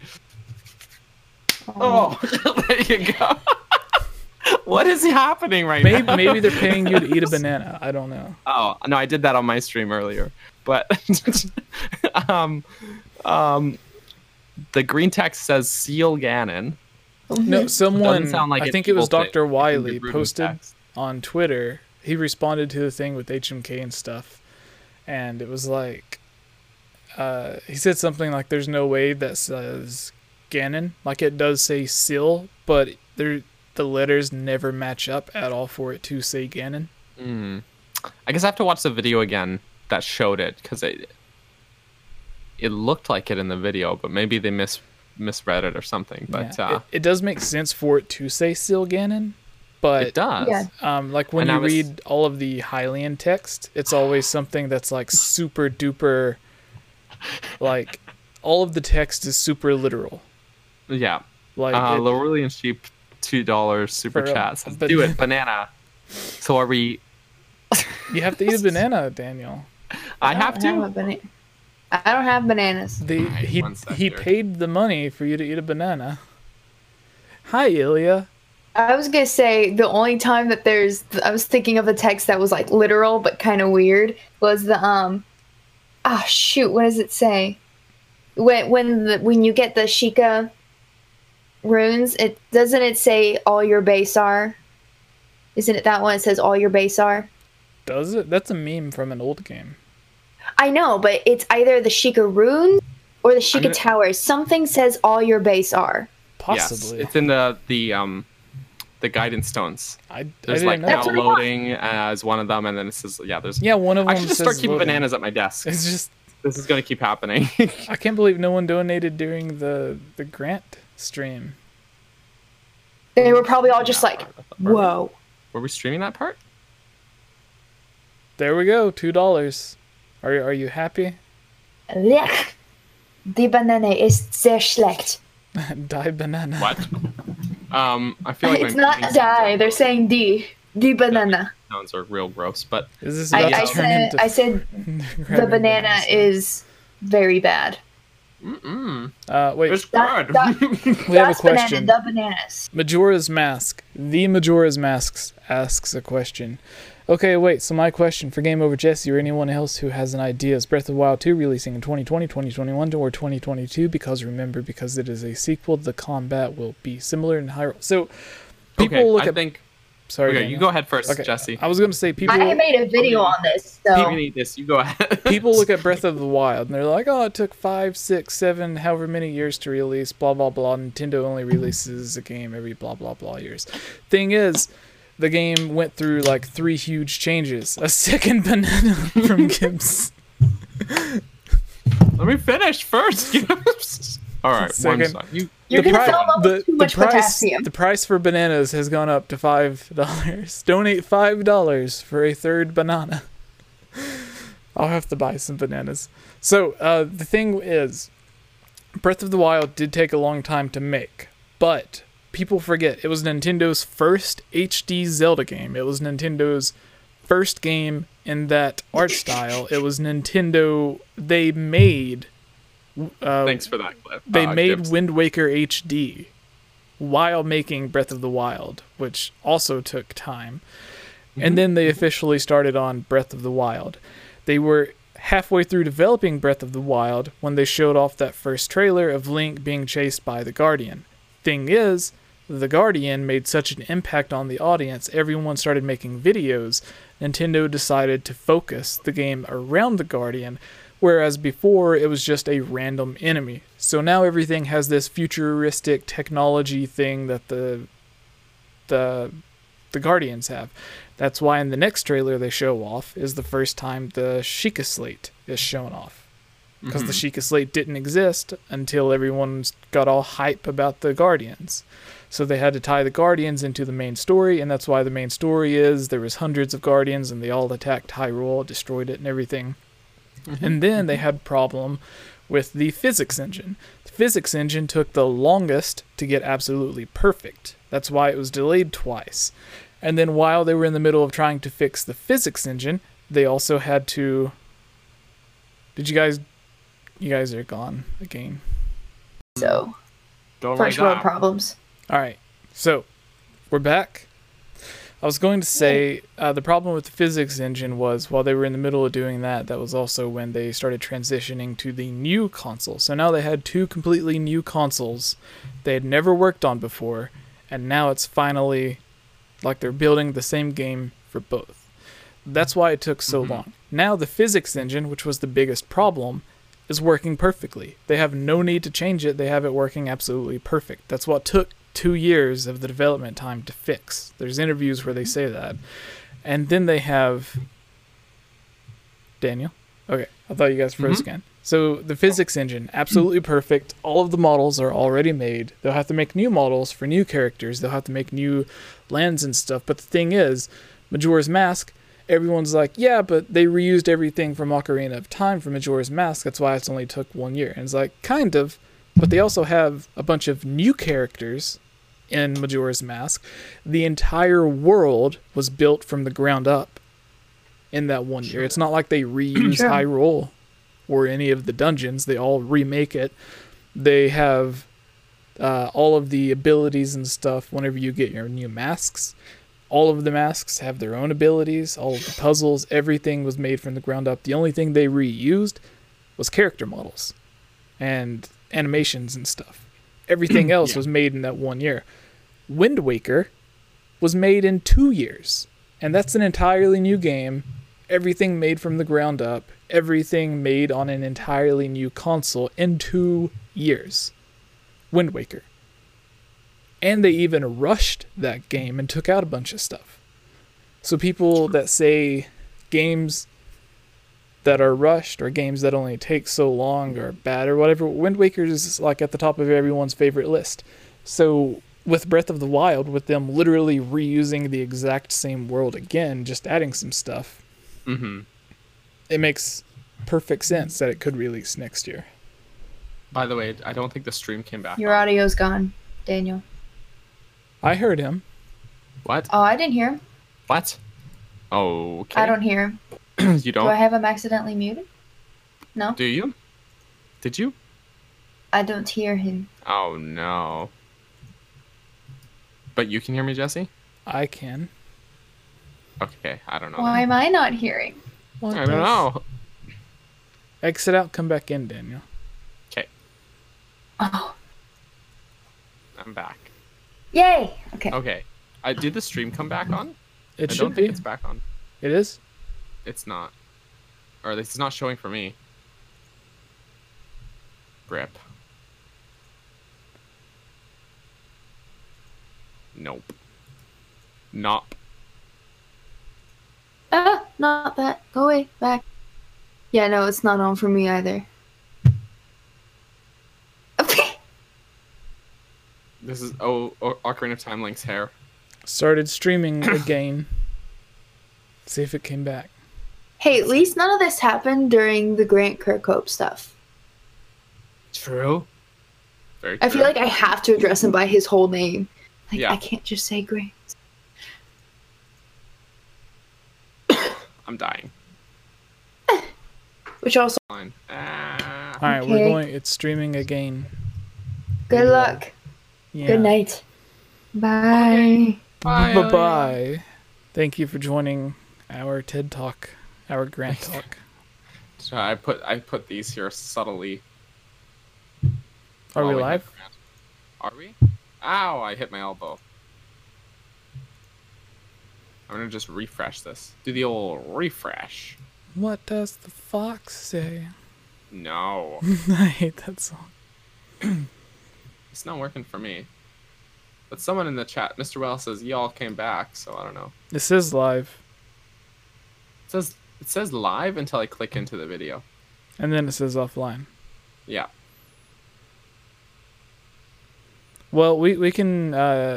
Oh, there you go. What is happening right Maybe now? maybe they're paying you to eat a banana. I don't know. Oh no, I did that on my stream earlier. But um, um, the green text says "Seal Ganon." No, someone. Doesn't sound like I an think it was evil thing. Doctor It's Wiley the green posted text. on Twitter. He responded to the thing with H M K and stuff, and it was like, uh, he said something like, "There's no way that says Ganon." Like it does say "Seal," but there the letters never match up at all for it to say Ganon. Mm. I guess I have to watch the video again that showed it because it it looked like it in the video, but maybe they mis misread it or something. But Yeah. uh, it, it does make sense for it to say "Seal Ganon," but it does. Yeah. Um, like when And I you was- read all of the Hylian text, it's always something that's like super duper, like all of the text is super literal. Yeah. Like Uh, it- Laurelian Sheep, two dollars super For, uh, chat says, but- "Do it, banana." So are we? you have to eat a banana, Daniel. I have don't to. a bana- I don't have bananas. The, Alright, he one sec he here. paid the money for you to eat a banana. Hi, Ilya. I was gonna say the only time that there's I was thinking of a text that was like literal but kind of weird was the um ah shoot, what does it say? When when the when you get the Sheikah runes, it doesn't it say all your base are? Isn't it that one? It says all your base are. Does it? That's a meme from an old game. I know, but it's either the Sheikah runes or the Sheikah gonna- towers. Something says all your base are. Possibly. Yes, it's in the the um the guidance stones. I, I There's didn't like know. That's what I want. downloading as one of them, and then it says yeah. There's Yeah, one of them I should just says start keeping loading. bananas at my desk. It's just This is gonna keep happening. I can't believe no one donated during the the grant stream. They were probably all just like, Were- whoa. Were we streaming that part? There we go, two dollars. Are are you happy? Blech. Die Banane ist sehr schlecht. Die banana. What? um, I feel like It's my not eating die. They're saying die. Die Banana. sounds are real gross, but Is this I, about I to turn said into I said the grabbing banana bananas? is very bad. mm-mm. Uh, wait, It's That- good. that- we have a Das Banana, question. the bananas. Majora's Mask. The Majora's Masks asks a question. Okay, wait, so my question for Game Over Jesse or anyone else who has an idea is Breath of the Wild two releasing in twenty twenty, twenty twenty-one, or twenty twenty-two? Because remember, because it is a sequel, the combat will be similar in Hyrule. So, people okay, look I at... think. Sorry, Okay, Daniel. you go ahead first, Okay, Jesse. I was going to say, people... I made a video on this, You so can eat this. You go ahead. People look at Breath of the Wild and they're like, oh, it took five, six, seven, however many years to release, blah, blah, blah. Nintendo only releases a game every blah, blah, blah years. Thing is, the game went through like three huge changes. A second banana from Gibbs. Let me finish first, Gibbs. All right, Second. one side. You, You're the gonna pri- fill them up the, with too the much price, potassium. The price for bananas has gone up to five dollars. Donate five dollars for a third banana. I'll have to buy some bananas. So uh, the thing is, Breath of the Wild did take a long time to make, but people forget it was Nintendo's first H D Zelda game. It was Nintendo's first game in that art style. It was Nintendo. They made. Uh, thanks for that clip. They uh, made Gibbs. Wind Waker H D while making Breath of the Wild, which also took time. Mm-hmm. And then they officially started on Breath of the Wild. They were halfway through developing Breath of the Wild when they showed off that first trailer of Link being chased by the Guardian. Thing is, the Guardian made such an impact on the audience, everyone started making videos. Nintendo decided to focus the game around the Guardian, whereas before it was just a random enemy. So now everything has this futuristic technology thing that the the the Guardians have. That's why in the next trailer they show off is the first time the Sheikah Slate is shown off. Because Mhm. the Sheikah Slate didn't exist until everyone got all hype about the Guardians. So they had to tie the Guardians into the main story, and that's why the main story is there was hundreds of Guardians and they all attacked Hyrule, destroyed it and everything. And then they had problem with the physics engine. The physics engine took the longest to get absolutely perfect. That's why it was delayed twice. And then while they were in the middle of trying to fix the physics engine, they also had to... Did you guys... You guys are gone again. So, Don't first like world that. problems. Alright, so we're back. I was going to say uh, the problem with the physics engine was while they were in the middle of doing that, that was also when they started transitioning to the new console. So now they had two completely new consoles they had never worked on before, and now it's finally like they're building the same game for both. That's why it took so Mhm. long. Now the physics engine, which was the biggest problem, is working perfectly. They have no need to change it. They have it working absolutely perfect. That's what took two years of the development time to fix. There's interviews where they say that. And then they have... Daniel? Okay, I thought you guys froze Mhm. again. So the physics engine, absolutely perfect. All of the models are already made. They'll have to make new models for new characters. They'll have to make new lands and stuff. But the thing is, Majora's Mask, everyone's like, yeah, but they reused everything from Ocarina of Time for Majora's Mask. That's why it's only took one year. And it's like, kind of. But they also have a bunch of new characters in Majora's Mask. The entire world was built from the ground up in that one year. It's not like they reuse Sure. Hyrule or any of the dungeons. They all remake it. They have uh, all of the abilities and stuff whenever you get your new masks. All of the masks have their own abilities. All of the puzzles, everything was made from the ground up. The only thing they reused was character models and animations and stuff. Everything else Yeah. was made in that one year. Wind Waker was made in two years. And that's an entirely new game. Everything made from the ground up. Everything made on an entirely new console in two years. Wind Waker. And they even rushed that game and took out a bunch of stuff. So people that say games that are rushed or games that only take so long are bad or whatever, Wind Waker is like at the top of everyone's favorite list. So with Breath of the Wild, with them literally reusing the exact same world again, just adding some stuff, Mm-hmm. it makes perfect sense that it could release next year. By the way, I don't think the stream came back. Your on. audio's gone, Daniel. I heard him. What? Oh, I didn't hear him. What? Okay. I don't hear him. you Do I don't? have him accidentally muted? No, Do you? Did you? I don't hear him. Oh no. But you can hear me, Jesse? I can. Okay, I don't know. Why am I not hearing? What I don't the- know. Exit out, come back in, Daniel. Okay, Oh, I'm back. yay! Okay. Okay. I did the stream come back on? It I should don't be. think it's back on. It is? It's not. Or it's not showing for me. Rip. Nope. Nope. not that. Go away, back. Yeah, no, it's not on for me either. This is oh, oh Ocarina of Time Link's hair. Started streaming again. See if it came back. Hey, at least none of this happened during the Grant Kirkhope stuff. True. Very true. I feel like I have to address him by his whole name. Like, Yeah. I can't just say Grant. I'm dying. Which also, Fine. Ah. All right, we're Okay. going. It's streaming again. good luck. Yeah. Good night. Bye. Bye. Bye bye. Thank you for joining our TED Talk, our Grant Talk. So I put I put these here subtly. Are while we had live? Grant. Are we? Ow! I hit my elbow. I'm gonna just refresh this. Do the old refresh. What does the fox say? No, I hate that song. it's not working for me. But someone in the chat, Mister Well, says y'all came back, so I don't know. This is live, It says it says live until I click into the video. and then it says offline. Yeah. Well, we we can uh,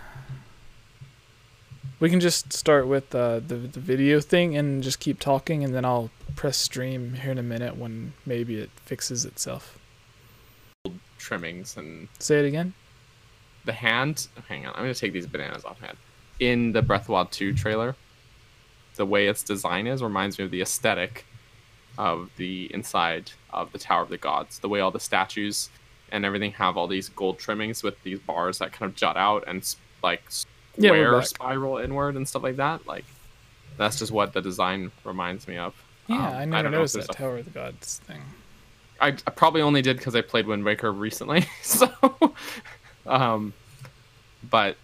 we can just start with uh, the the video thing and just keep talking, and then I'll press stream here in a minute when maybe it fixes itself. Trimmings and Say it again. the hand. Hang on, I'm gonna take these bananas off hand. In the Breath of the Wild two trailer, the way its design is reminds me of the aesthetic of the inside of the Tower of the Gods. The way all the statues and everything have all these gold trimmings with these bars that kind of jut out and s- like Yeah, we're square back. spiral inward and stuff like that. Like that's just what the design reminds me of. Yeah, Um, I don't never know if noticed there's that a- Tower of the Gods thing. I, I probably only did because I played Wind Waker recently. So, um, but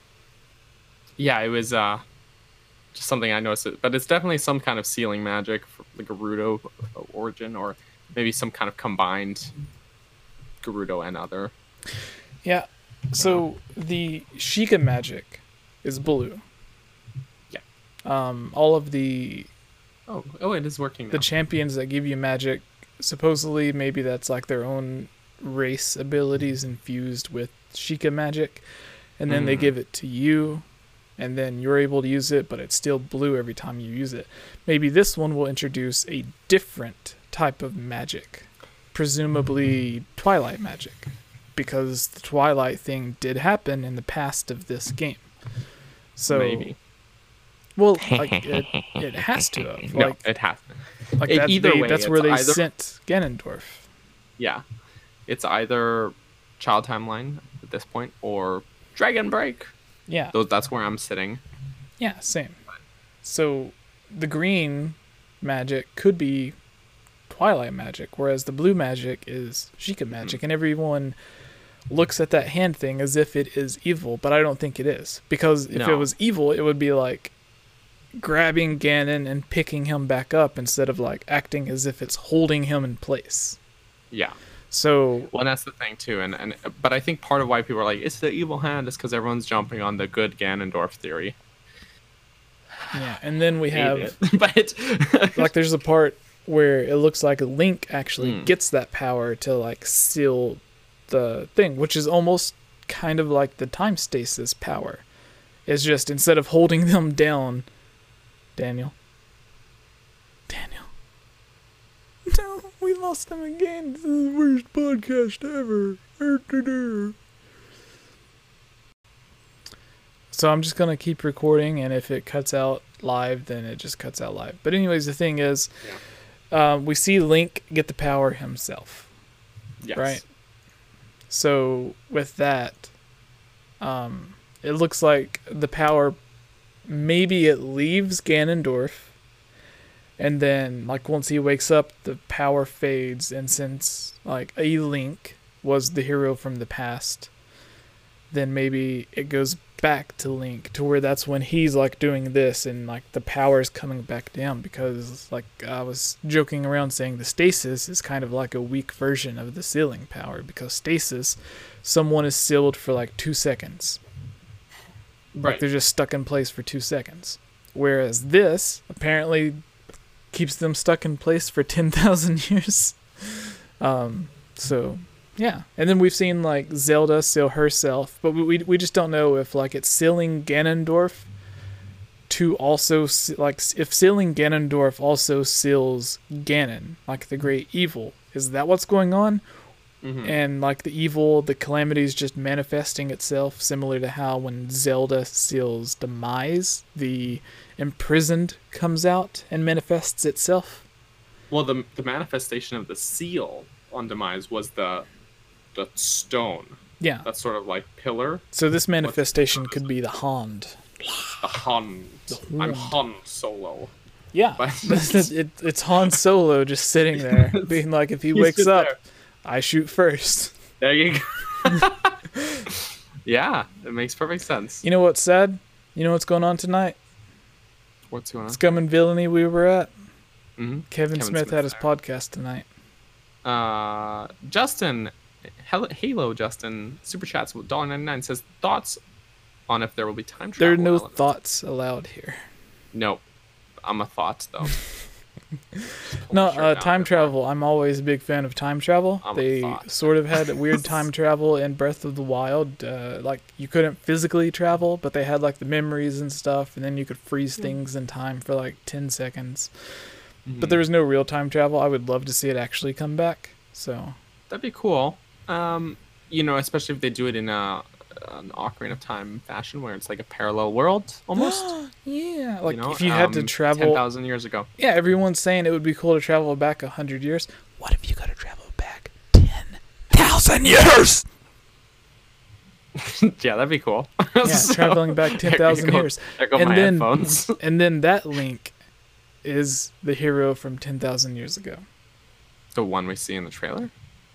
yeah, it was uh, just something I noticed. It, but it's definitely some kind of sealing magic, for the Gerudo origin, or maybe some kind of combined Gerudo and other. Yeah. So the Sheikah magic is blue. Yeah. Um, all of the Oh, oh, it is working now. the champions that give you magic, supposedly maybe that's like their own race abilities infused with Sheikah magic, and then they Mm. give it to you, and then you're able to use it, but it's still blue every time you use it. Maybe this one will introduce a different type of magic, presumably Twilight magic, because the Twilight thing did happen in the past of this game. So Maybe. well, like it, it has to have. No, Like, it has. like it- that, either they- way, that's it's where they either- sent Ganondorf. Yeah, it's either Child Timeline at this point or Dragon Break. Yeah, Those, that's where I'm sitting. yeah, same. So the green magic could be Twilight magic, whereas the blue magic is Sheikah magic, and everyone looks at that hand thing as if it is evil, but I don't think it is, because if it No. was evil, it would be like grabbing Ganon and picking him back up instead of like acting as if it's holding him in place. Yeah. So Well, and that's the thing too, and and but I think part of why people are like it's the evil hand is because everyone's jumping on the good Ganondorf theory. yeah, and then we have Hate it. but like there's a part where it looks like Link actually Mm. gets that power to like seal the thing, which is almost kind of like the time stasis power. It's just instead of holding them down, Daniel. Daniel. No, we lost them again. This is the worst podcast ever. So I'm just gonna keep recording, and if it cuts out live, then it just cuts out live. But anyways, the thing is, um, we see Link get the power himself. yes. Right. So with that, um, it looks like the power, maybe it leaves Ganondorf, and then like once he wakes up, the power fades, and since like a Link was the hero from the past, then maybe it goes back to Link to where that's when he's like doing this and like the power's coming back down, because like I was joking around saying the stasis is kind of like a weak version of the sealing power, because stasis, someone is sealed for like two seconds. Like Right. they're just stuck in place for two seconds. Whereas this apparently keeps them stuck in place for ten thousand years. Um, so, yeah. And then we've seen, like, Zelda seal herself, but we we just don't know if, like, it's sealing Ganondorf to also, like, if sealing Ganondorf also seals Ganon, like the great evil. Is that what's going on? Mm-hmm. And, like, the evil, the calamity is just manifesting itself, similar to how when Zelda seals Demise, the imprisoned comes out and manifests itself. Well, the the manifestation of the seal on Demise was the the stone. Yeah. That sort of like pillar. So this manifestation could be the Hond. The Hun. I'm Han Solo. Yeah. But it, it's Han Solo just sitting there, being like, if he He's wakes just up, there. I shoot first. There you go. Yeah, it makes perfect sense. You know what's sad? You know what's going on tonight? What's going on? Scum and Villainy we were at. Mm-hmm. Kevin, Kevin Smith, Smith had his there. podcast tonight. Uh, Justin, Hel- Halo Justin, Super Chats, one dollar ninety-nine says, thoughts on if there will be time travel? There are no elements? thoughts allowed here. No. I'm a thought, though. No, Sure, uh, now time I'm travel. I'm always a big fan of time travel. I'm a They thought. sort of had weird time travel in Breath of the Wild. Uh, like, you couldn't physically travel, but they had, like, the memories and stuff, and then you could freeze things in time for, like, ten seconds. Mhm. But there was no real time travel. I would love to see it actually come back. So, That'd be cool. Um, you know, especially if they do it in a an Ocarina of Time fashion where it's like a parallel world almost. yeah. Like, you know, if you had to um, ten travel... thousand years ago. Yeah, everyone's saying it would be cool to travel back one hundred years. What if you got to travel back ten thousand years? Yeah, that'd be cool. Yeah, So, traveling back ten thousand there you go- years. There go And my then- headphones. And then that Link is the hero from ten thousand years ago. The one we see in the trailer?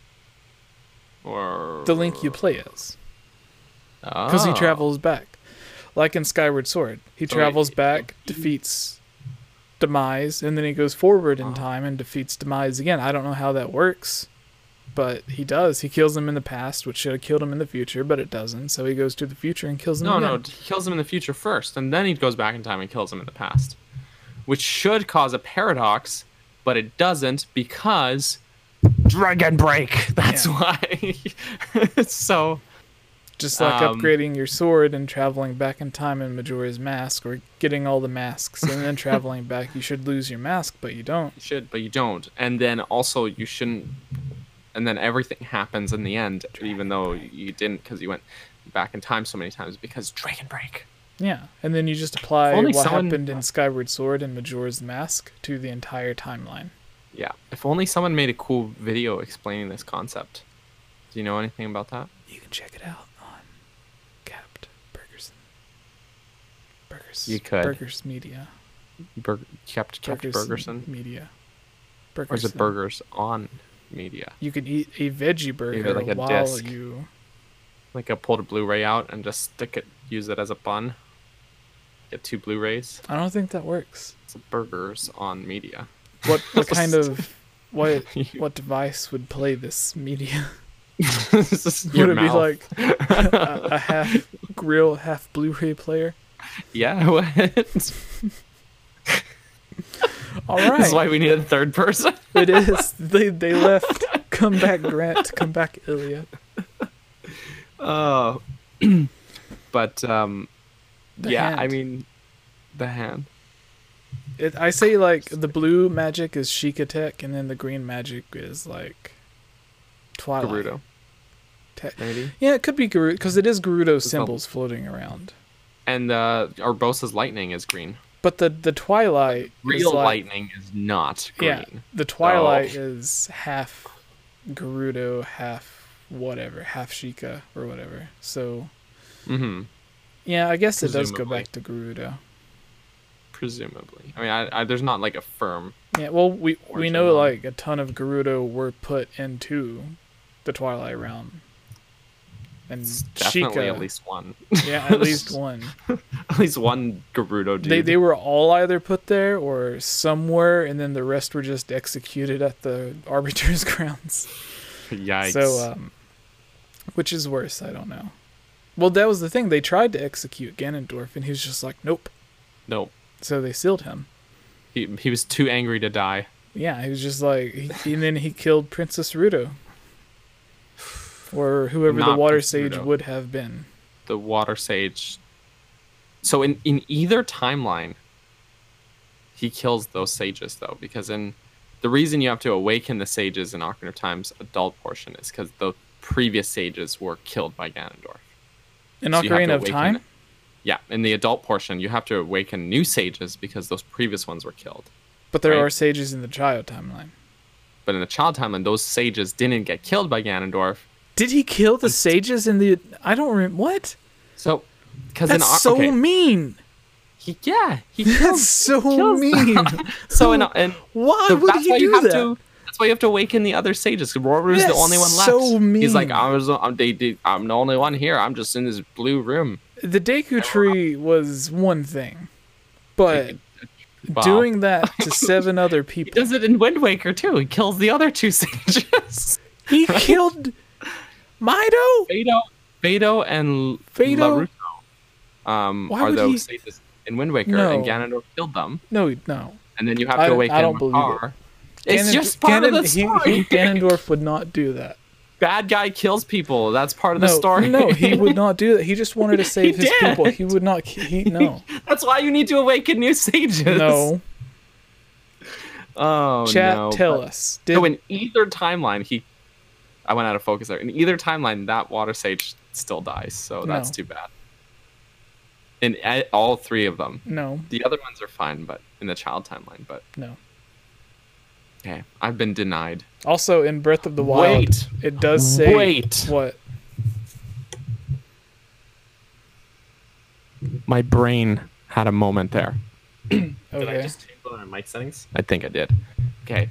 Or... The Link you play as. Because he Oh. travels back. Like in Skyward Sword. He So travels he- back, defeats Demise, and then he goes forward in Oh. time and defeats Demise again. I don't know how that works, but he does. He kills him in the past, which should have killed him in the future, but it doesn't. So he goes to the future and kills him No, again. no, he kills him in the future first, and then he goes back in time and kills him in the past. Which should cause a paradox, but it doesn't because Dragon Break. That's Yeah. why. So, Just like Um, upgrading your sword and traveling back in time in Majora's Mask, or getting all the masks and then traveling back. You should lose your mask, but you don't. you should, but you don't. And then also, you shouldn't. And then everything happens in the end, even though you didn't because you went back in time so many times because Dragon Break. Yeah, and then you just apply If only what someone- happened in Skyward Sword and Majora's Mask to the entire timeline. Yeah. If only someone made a cool video explaining this concept. Do you know anything about that? You can check it out on Capped Burgers. Burgers. You could. Burgers Media. Bur- kept kept Burgers Burgerson? Media. Or is it Burgerson. burgers on media? You can eat a veggie burger like a while disc. you... Like I pulled a Blu-ray out and just stick it, use it as a bun. Get two Blu-rays. I don't think that works. It's burgers on media. What what kind of... What what device would play this media? This is your Would it mouth. be like a, a half grill, half Blu-ray player? Yeah. What? All right, That's why we need a third person. it is. They they left. Come back, Grant. Come back, Ilya. Oh. But um, The yeah. hand. I mean, the hand. It, I say like the blue magic is Sheikah Tech, and then the green magic is like Twilight. Gerudo. Tech. Maybe. Yeah, it could be Gerudo because it is Gerudo It's symbols floating around. And uh, Urbosa's lightning is green. But the the Twilight is Real like, lightning is not green. Yeah, the Twilight Oh. is half Gerudo, half whatever, half Sheikah or whatever. So Mm-hmm. yeah, I guess it does go Presumably. back to Gerudo. Presumably. I mean, I, I, there's not like a firm. Yeah, well, we we know Original. like a ton of Gerudo were put into the Twilight Realm, and It's definitely Sheikah, at least one. yeah, at least one. At least one Gerudo dude. They they were all either put there or somewhere, and then the rest were just executed at the Arbiter's grounds. Yikes. So, um, which is worse? I don't know. Well, that was the thing. They tried to execute Ganondorf, and he was just like, "Nope." nope. So they sealed him. He he was too angry to die. Yeah, he was just like, he, and then he killed Princess Ruto, or whoever Not the Water Princess Sage Ruto. would have been. The Water Sage. So in, in either timeline, he kills those sages, though, because in the reason you have to awaken the sages in Ocarina of Time's adult portion is because the previous sages were killed by Ganondorf. In So you have to Ocarina of awaken- Time? Yeah, in the adult portion, you have to awaken new sages because those previous ones were killed. But there Right. are sages in the child timeline. But in the child timeline, those sages didn't get killed by Ganondorf. Did he kill the sages in the... I don't remember... What? So, because That's in so okay, mean. he, yeah, he kills. That's so kills- mean. So in, in Why So would that's he why you do have that? to. That's why you have to awaken the other sages. Roru's the That's only one left. so He's like, mean. I was, I'm, they, they, I'm the only one here. I'm just in this blue room. The Deku Tree was one thing. But Wow. doing that to seven other He people... does it in Wind Waker too. He kills the other two sages. He killed Mido? Fado, Fado, and Fado? Laruto um, Why are would those he- sages in Wind Waker, No. and Ganondorf killed them. No, no. And then you have I to don't- awaken I don't believe Makar. It's Ganon- just part of Ganon- the he- story. he- Ganondorf would not do that. Bad guy kills people. That's part of No, the story. no, he would not do that. He just wanted to save He his did. people. He would not. He no, That's why you need to awaken new sages. no. Oh Chat, no. tell But- us. Did, So in either timeline, he, I went out of focus there. In either timeline, that water sage still dies. So that's No. too bad. In a- all three of them, no, the other ones are fine, but in the child timeline. But no. okay, I've been denied. Also, in Breath of the Wild, Wait. it does say Wait. what? My brain had a moment there. Did I Okay. just change one of my mic settings? I think I did. Okay.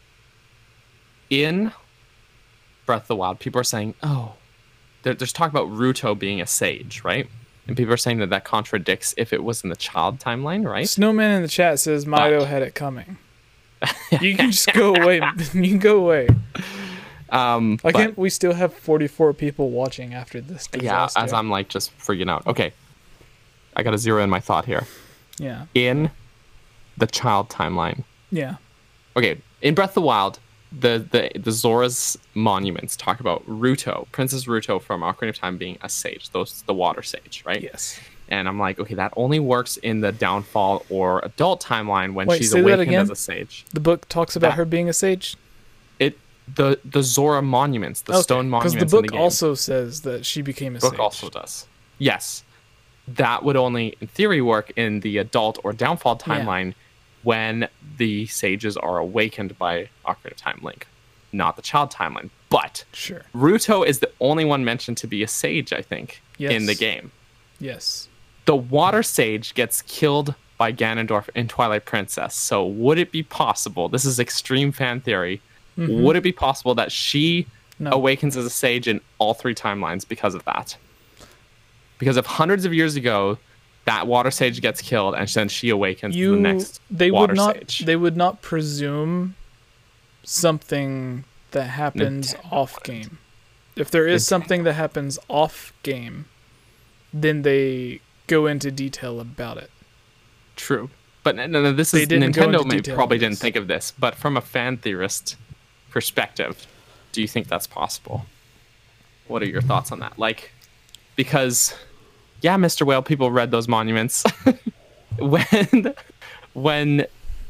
In Breath of the Wild, people are saying, oh, there, there's talk about Ruto being a sage, right? And people are saying that that contradicts if it was in the child timeline, right? Snowman in the chat says Mido had it coming. You can just go away. You can go away. Um, Why but- can't we still have forty-four people watching after this yeah, disaster? as I'm like just freaking out. Okay. I got to zero in my thought here. Yeah, In the child timeline, yeah. okay, in Breath of the Wild, the the the Zora's monuments talk about Ruto, Princess Ruto from Ocarina of Time being a sage. Those the water sage, right? Yes. And I'm like, okay, that only works in the downfall or adult timeline when Wait, she's say that awakened again? as a sage. The book talks about That- her being a sage. It the the Zora monuments, the stone monuments Because the book in the game. also says that she became a book sage. also does. Yes. That would only, in theory, work in the adult or downfall timeline when the sages are awakened by Ocarina of Time Link, not the child timeline. But Sure. Ruto is the only one mentioned to be a sage, I think, Yes. in the game. Yes. The water sage gets killed by Ganondorf in Twilight Princess. So would it be possible, this is extreme fan theory, Mhm. would it be possible that she No. awakens as a sage in all three timelines because of that? Because if hundreds of years ago that water sage gets killed and then she awakens you the next they water would not sage. they would not presume something that happens Nintendo off game. If there is Nintendo. something that happens off game, then they go into detail about it. True. But no, no, this They is didn't go Nintendo into may, detail probably on didn't this. think of this, but from a fan theorist perspective, do you think that's possible? What are your thoughts on that? Like, because yeah, Mister Whale, people read those monuments when when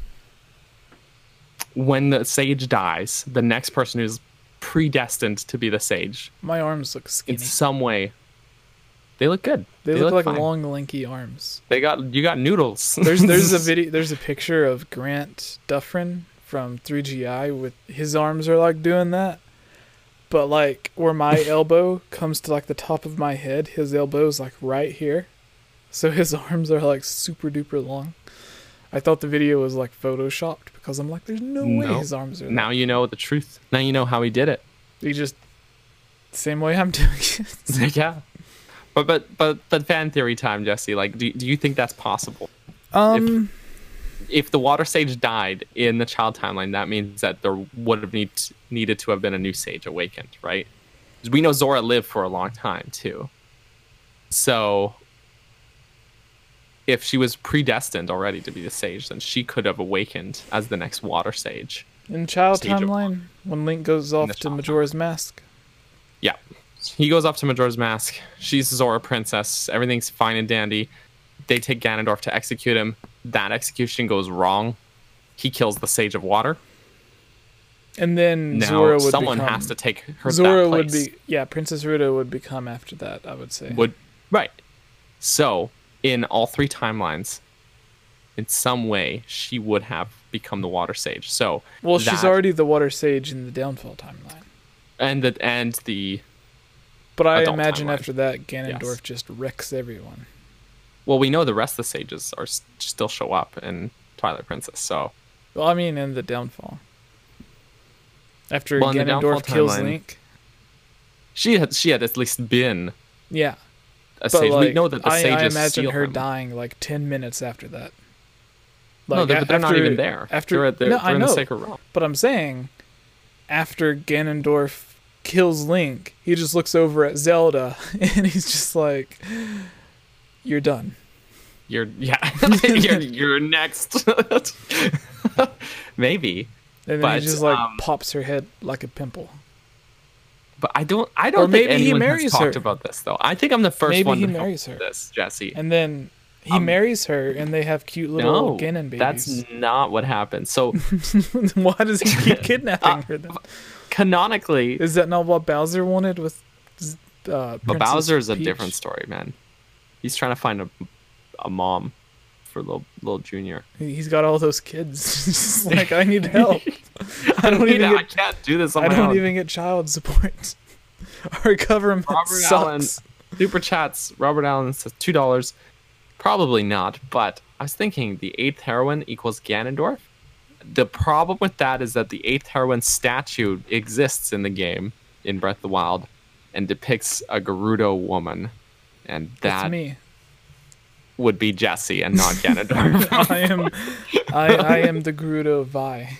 when the sage dies, the next person who's predestined to be the sage My arms look skinny. in some way, they look good. they, look, like fine. long, lanky arms. They got you got noodles. There's there's a video there's a picture of Grant Dufferin from three G I with his arms are like doing that. But like where my elbow comes to like the top of my head, his elbow is like right here. So his arms are like super duper long. I thought the video was like photoshopped because I'm like, there's no, way No. his arms are Now that. you know the truth. Now you know how he did it. He just same way I'm doing it. Yeah. But but but but fan theory time, Jesse. Like, do do you think that's possible? Um If the water sage died in the child timeline, that means that there would have need, needed to have been a new sage awakened, right? 'Cause we know Zora lived for a long time too. So if she was predestined already to be the sage, then she could have awakened as the next water sage. In Child Sage of timeline, when Link goes off the to Child Majora's Mask. Yeah. He goes off to Majora's Mask. She's Zora Princess. Everything's fine and dandy. They take Ganondorf to execute him. That execution goes wrong. He kills the Sage of Water. And then Now Zora would someone become, has to take her Zora that would place. be yeah, Princess Ruta would become after that, I would say. Would right. So in all three timelines, in some way, she would have become the Water Sage. So well, she's that- already the Water Sage in the Downfall timeline. and the and the But I Adult imagine timeline. after that, Ganondorf Yes. just wrecks everyone. well, we know the rest of the sages are s- still show up in Twilight Princess. So Well, I mean, in the Downfall. After Well, in the Downfall Ganondorf kills timeline- Link. she had she had at least been Yeah. a But sage. like, we know that the I, sages I imagine steal her him. dying like ten minutes after that. no, they're, a- they're not after- even there. After, they're at the, no, they're I in know. the Sacred Realm. But I'm saying, after Ganondorf kills Link, he just looks over at Zelda and he's just like, "You're done." You're yeah. you're you're next. Maybe, And then But, he just like um, pops her head like a pimple. but I don't. I don't Or think maybe he anyone marries has talked her. about this though. I think I'm the first Maybe one he to know marries her. this, Jesse. And then he Um, marries her, and they have cute little no, Ganon babies. that's not what happened. So Why does he keep kidnapping her then? canonically, Is that not what Bowser wanted with uh, but Princess Bowser is a Peach? different story, man. He's trying to find a a mom for little little Junior. He- He's got all those kids. It's just like, I need help. I don't mean, even I get. can't do this on I my don't own. even get child support. Our government Robert Allen, sucks. super chats. Robert Allen says two dollars. Probably not, but I was thinking the eighth heroine equals Ganondorf. The problem with that is that the eighth heroine statue exists in the game in Breath of the Wild and depicts a Gerudo woman, and That's that me. would be Jesse and not Ganondorf. I am. I, I am the Gerudo Vi.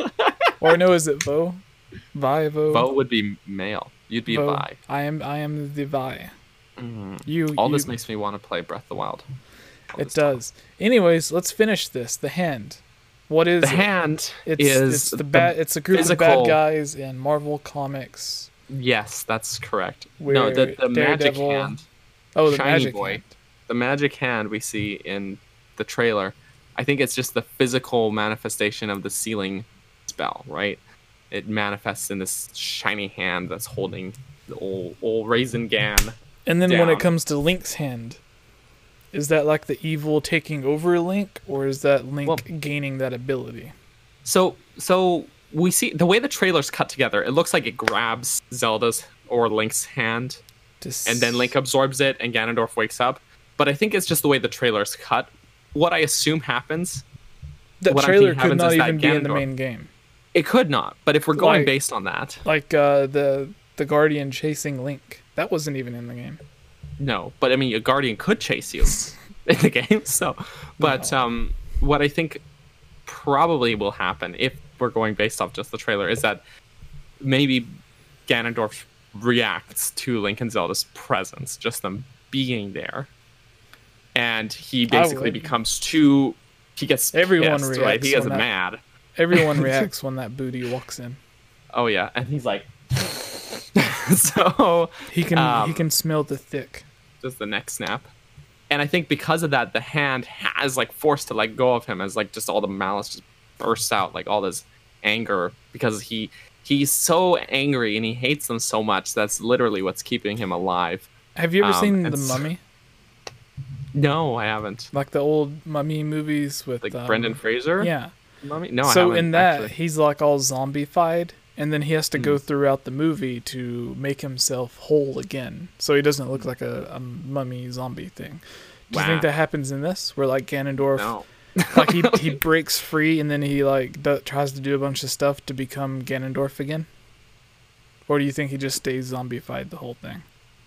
Or no, is it Vo? Vi Vo. Bo would be male. You'd be Vo. a Vi. I am. I am the Vi. You. All you, this makes me want to play Breath of the Wild. All It this talk. does. Anyways, let's finish this. The hand. What is The it? hand It's, is it's the bad. It's a group physical- of bad guys in Marvel Comics. Yes, that's correct. No, Where the, the magic Daredevil- hand. Oh, the Shiny magic boy. hand. The magic hand we see in the trailer, I think it's just the physical manifestation of the sealing spell, right? It manifests in this shiny hand that's holding the old old Raisin Gan. And then when it down. comes to Link's hand, is that like the evil taking over Link, or is that Link Well- gaining that ability? So so we see the way the trailer's cut together, it looks like it grabs Zelda's or Link's hand To s- and then Link absorbs it and Ganondorf wakes up. But I think it's just the way the trailer's cut. What I assume happens, That what I trailer think could happens not is that even be in the Ganondorf- main game. it could not. But if we're going Like- based on that, Like uh, the the Guardian chasing Link, that wasn't even in the game. no. But I mean, a Guardian could chase you in the game. So, but No. um, what I think probably will happen if we're going based off just the trailer is that maybe Ganondorf reacts to Link and Zelda's presence, just them being there, and he basically would. becomes too. He gets Everyone pissed, right? He reacts gets when that- mad. Everyone reacts when that booty walks in. Oh yeah, and he's like, so He can Um, he can smell the thick. just the neck snap. And I think because of that, the hand has like forced to let go of him as like just all the malice just bursts out, like all this anger because he he's so angry and he hates them so much. That's literally what's keeping him alive. Have you ever um, seen The it's- Mummy? No, I haven't. Like the old Mummy movies with Like um, Brendan Fraser. Yeah. Mummy? No, I So haven't. in that, actually. he's like all zombified, and then he has to Hmm. go throughout the movie to make himself whole again, so he doesn't look like a, a mummy zombie thing. Do you Wow. think that happens in this, where like Ganondorf, no. like he he breaks free and then he like do, tries to do a bunch of stuff to become Ganondorf again, or do you think he just stays zombified the whole thing?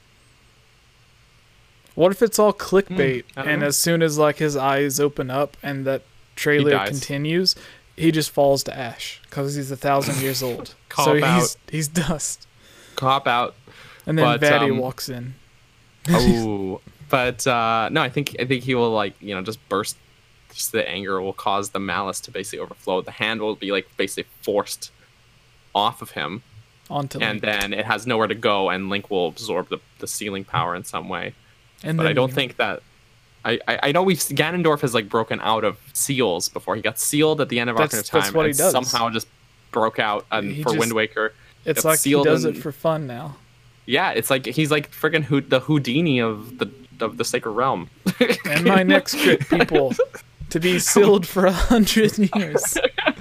What if it's all clickbait, I don't and know. as soon as like his eyes open up and that trailer dies. continues, he just falls to ash because he's a thousand years old. Cop so out. he's he's dust. Cop out. And then But, Vaddie um, walks in. Oh, but uh, no, I think I think he will like you know just burst. Just the anger will cause the malice to basically overflow. The hand will be like basically forced off of him, onto and Link. then it has nowhere to go, and Link will absorb the, the sealing power in some way. And but then, I don't think that. I, I, I know we've Ganondorf has like broken out of seals before. He got sealed at the end of That's- Ocarina of that's Time what he and does. somehow just broke out and He for just- Wind Waker. it's got like he sealed does and- it for fun now. Yeah, it's like he's like friggin' Houd- the Houdini of the of the Sacred Realm. And my next trip, people, to be sealed for a hundred years.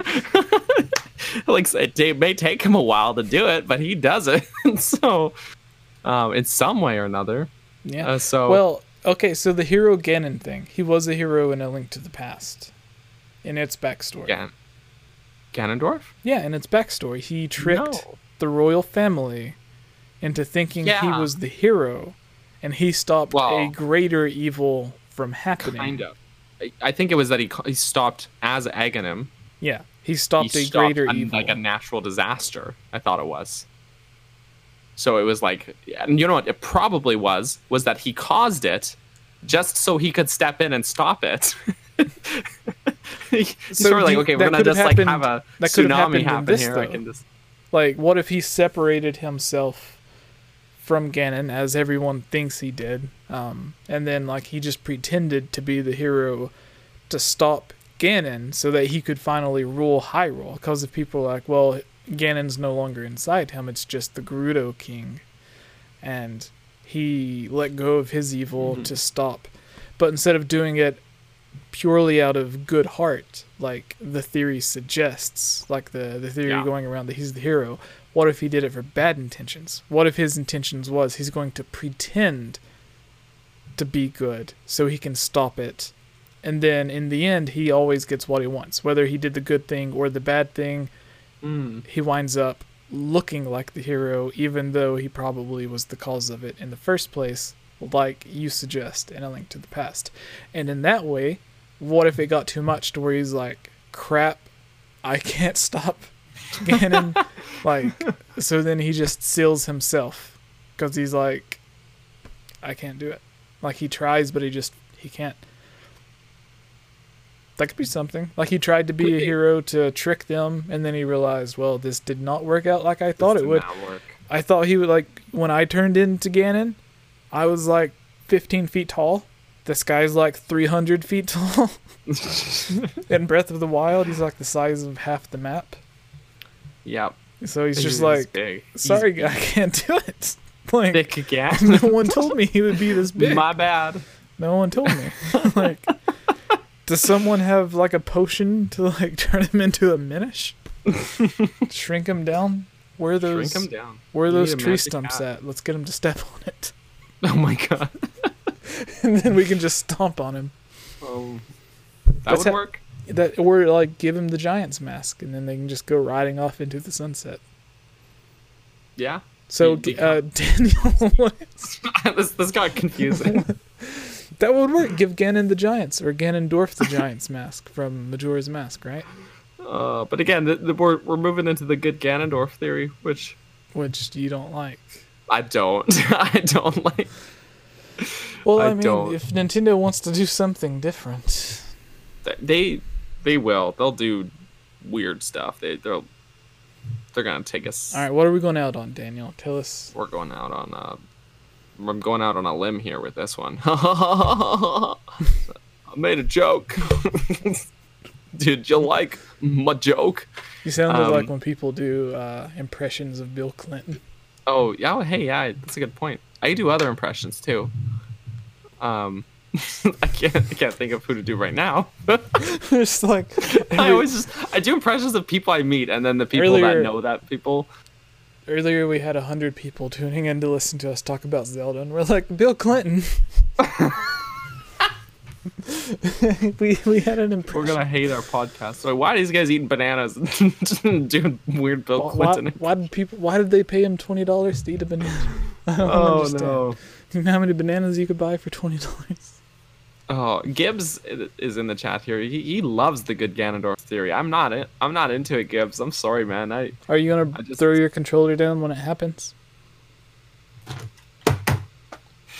like it may take him a while to do it, but he does it. so, um, in some way or another. Yeah. Uh, so Well, okay, so the hero Ganon thing. He was a hero in A Link to the Past. In its backstory. Gan- Ganondorf? Yeah, in its backstory. He tricked No. the royal family into thinking he Yeah. was the hero, and he stopped Well, a greater evil from happening. Kind of. I, I think it was that he he stopped as Aghanim. Yeah, he He stopped a stopped greater an- evil. like a natural disaster. I thought it was. So it was like, and you know what? It probably was was that he caused it, just so he could step in and stop it. He's So sort of like, do- okay, that we're gonna could have just like happened- have a that could have tsunami happened in happen this, here. I though. can just Like, what if he separated himself from Ganon, as everyone thinks he did, um, and then, like, he just pretended to be the hero to stop Ganon so that he could finally rule Hyrule? Because if people are like, well, Ganon's no longer inside him, it's just the Gerudo King, and he let go of his evil Mhm. to stop. But instead of doing it purely out of good heart, like the theory suggests, like the, the theory Yeah. going around that he's the hero, what if he did it for bad intentions? What if his intentions was he's going to pretend to be good so he can stop it, and then in the end he always gets what he wants, whether he did the good thing or the bad thing. Mm. He winds up looking like the hero even though he probably was the cause of it in the first place, like you suggest in A Link to the Past. And in that way, what if it got too much to where he's like, crap, I can't stop Ganon? Like, so then he just seals himself because he's like, I can't do it. Like, he tries, but he just, he can't. That could be something. Like, he tried to be Could a be. hero to trick them, and then he realized, well, this did not work out like I thought This it did would. not work. I thought he would, like, when I turned into Ganon, I was like fifteen feet tall. This guy's like three hundred feet tall. In Breath of the Wild, he's like the size of half the map. Yep. So he's just He's like, big. sorry, He's I can't do it. Like, thick again. no one told me he would be this big. My bad. No one told me. Like, does someone have like a potion to like turn him into a Minish? Shrink him down? Where are those? Shrink him down. Where are You those need a tree magic stumps hat. at? Let's get him to step on it, Oh my god. and then we can just stomp on him. Oh, that That's would how- work. That or like give him the giant's mask, and then they can just go riding off into the sunset. Yeah. So Be- uh, Daniel, what is- this this got confusing. that would work. Give Ganon the giants or Ganondorf the giant's mask from Majora's Mask, right? uh, but again, the, the, we're we're moving into the good Ganondorf theory, which Which you don't like. I don't. I don't like. Well, I I, mean, don't. if Nintendo wants to do something different, They they will. They'll do weird stuff. They they'll they're gonna take us. all right. What are we going out on, Daniel? Tell us. We're going out on uh I'm going out on a limb here with this one. I made a joke. Did you like my joke? You sounded Um, like when people do uh, impressions of Bill Clinton. Oh yeah, oh, hey yeah, that's a good point. I do other impressions too. Um, I can't I can't think of who to do right now. Just like I every- always just I do impressions of people I meet, and then the people Earlier- that know that people. earlier, we had a hundred people tuning in to listen to us talk about Zelda, and we're like, Bill Clinton. we we had an We're impression. gonna hate our podcast. So why are these guys eating bananas and doing weird Bill Why, why, Clinton? why did people? Why did they pay him twenty dollars to eat a banana? I don't Oh understand. no! You know how many bananas you could buy for twenty dollars? Oh, Gibbs is in the chat here. He, he loves the good Ganondorf theory. I'm not in, I'm not into it, Gibbs. I'm sorry, man. I Are you gonna I just- throw your controller down when it happens?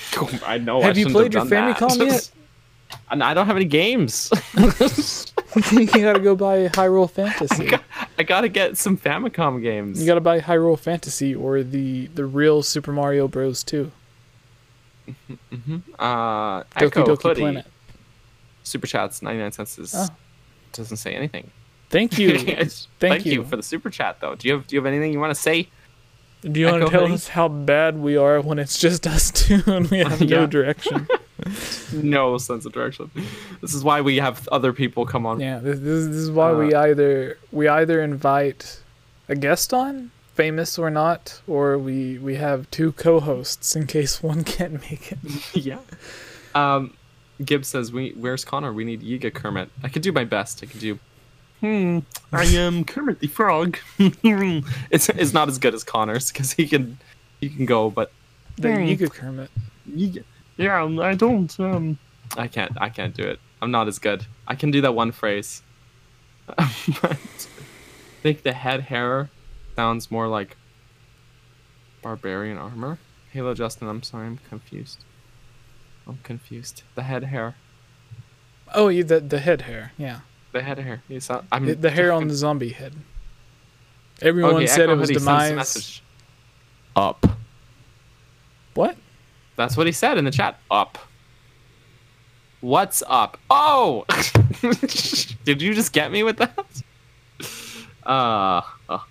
I know. Have I you played your have done Famicom that. yet? And I don't have any games. You gotta go buy Hyrule Fantasy. I, got, I gotta get some Famicom games. You gotta buy Hyrule Fantasy or the the real Super Mario Bros. two. Mm-hmm. Uh, Doki Echo Doki Hoodie. Planet. Super chats, ninety-nine cents is, Oh. doesn't say anything. Thank you. Thank, Thank you. you. for the super chat, though. Do you have Do you have anything you want to say? Do you want to Echo tell Hoodie? us how bad we are when it's just us two and we have no Yeah. direction? No sense of direction. This is why we have other people come on. Yeah, this, this, this is why Uh, we either we either invite a guest on, famous or not, or we we have two co-hosts in case one can't make it. Yeah. Um, Gibbs says, "We where's Connor? We need Yiga Kermit." I could do my best. I could do. Hmm. I am Kermit the Frog. it's it's not as good as Connor's because he can he can go, but The Hmm. Yiga Kermit. Yiga- yeah, I don't. Um, I can't. I can't do it. I'm not as good. I can do that one phrase. But I think the head hair sounds more like barbarian armor. Halo Justin, I'm sorry, I'm confused. I'm confused. The head hair. Oh, you the the head hair. Yeah, The head hair. You saw, I'm, the, the hair on the zombie head. Everyone Okay, said Echo it was Hoodie sends a demise. message. Up. What? That's what he said in the chat. Up. What's up? Oh! Did you just get me with that? Uh,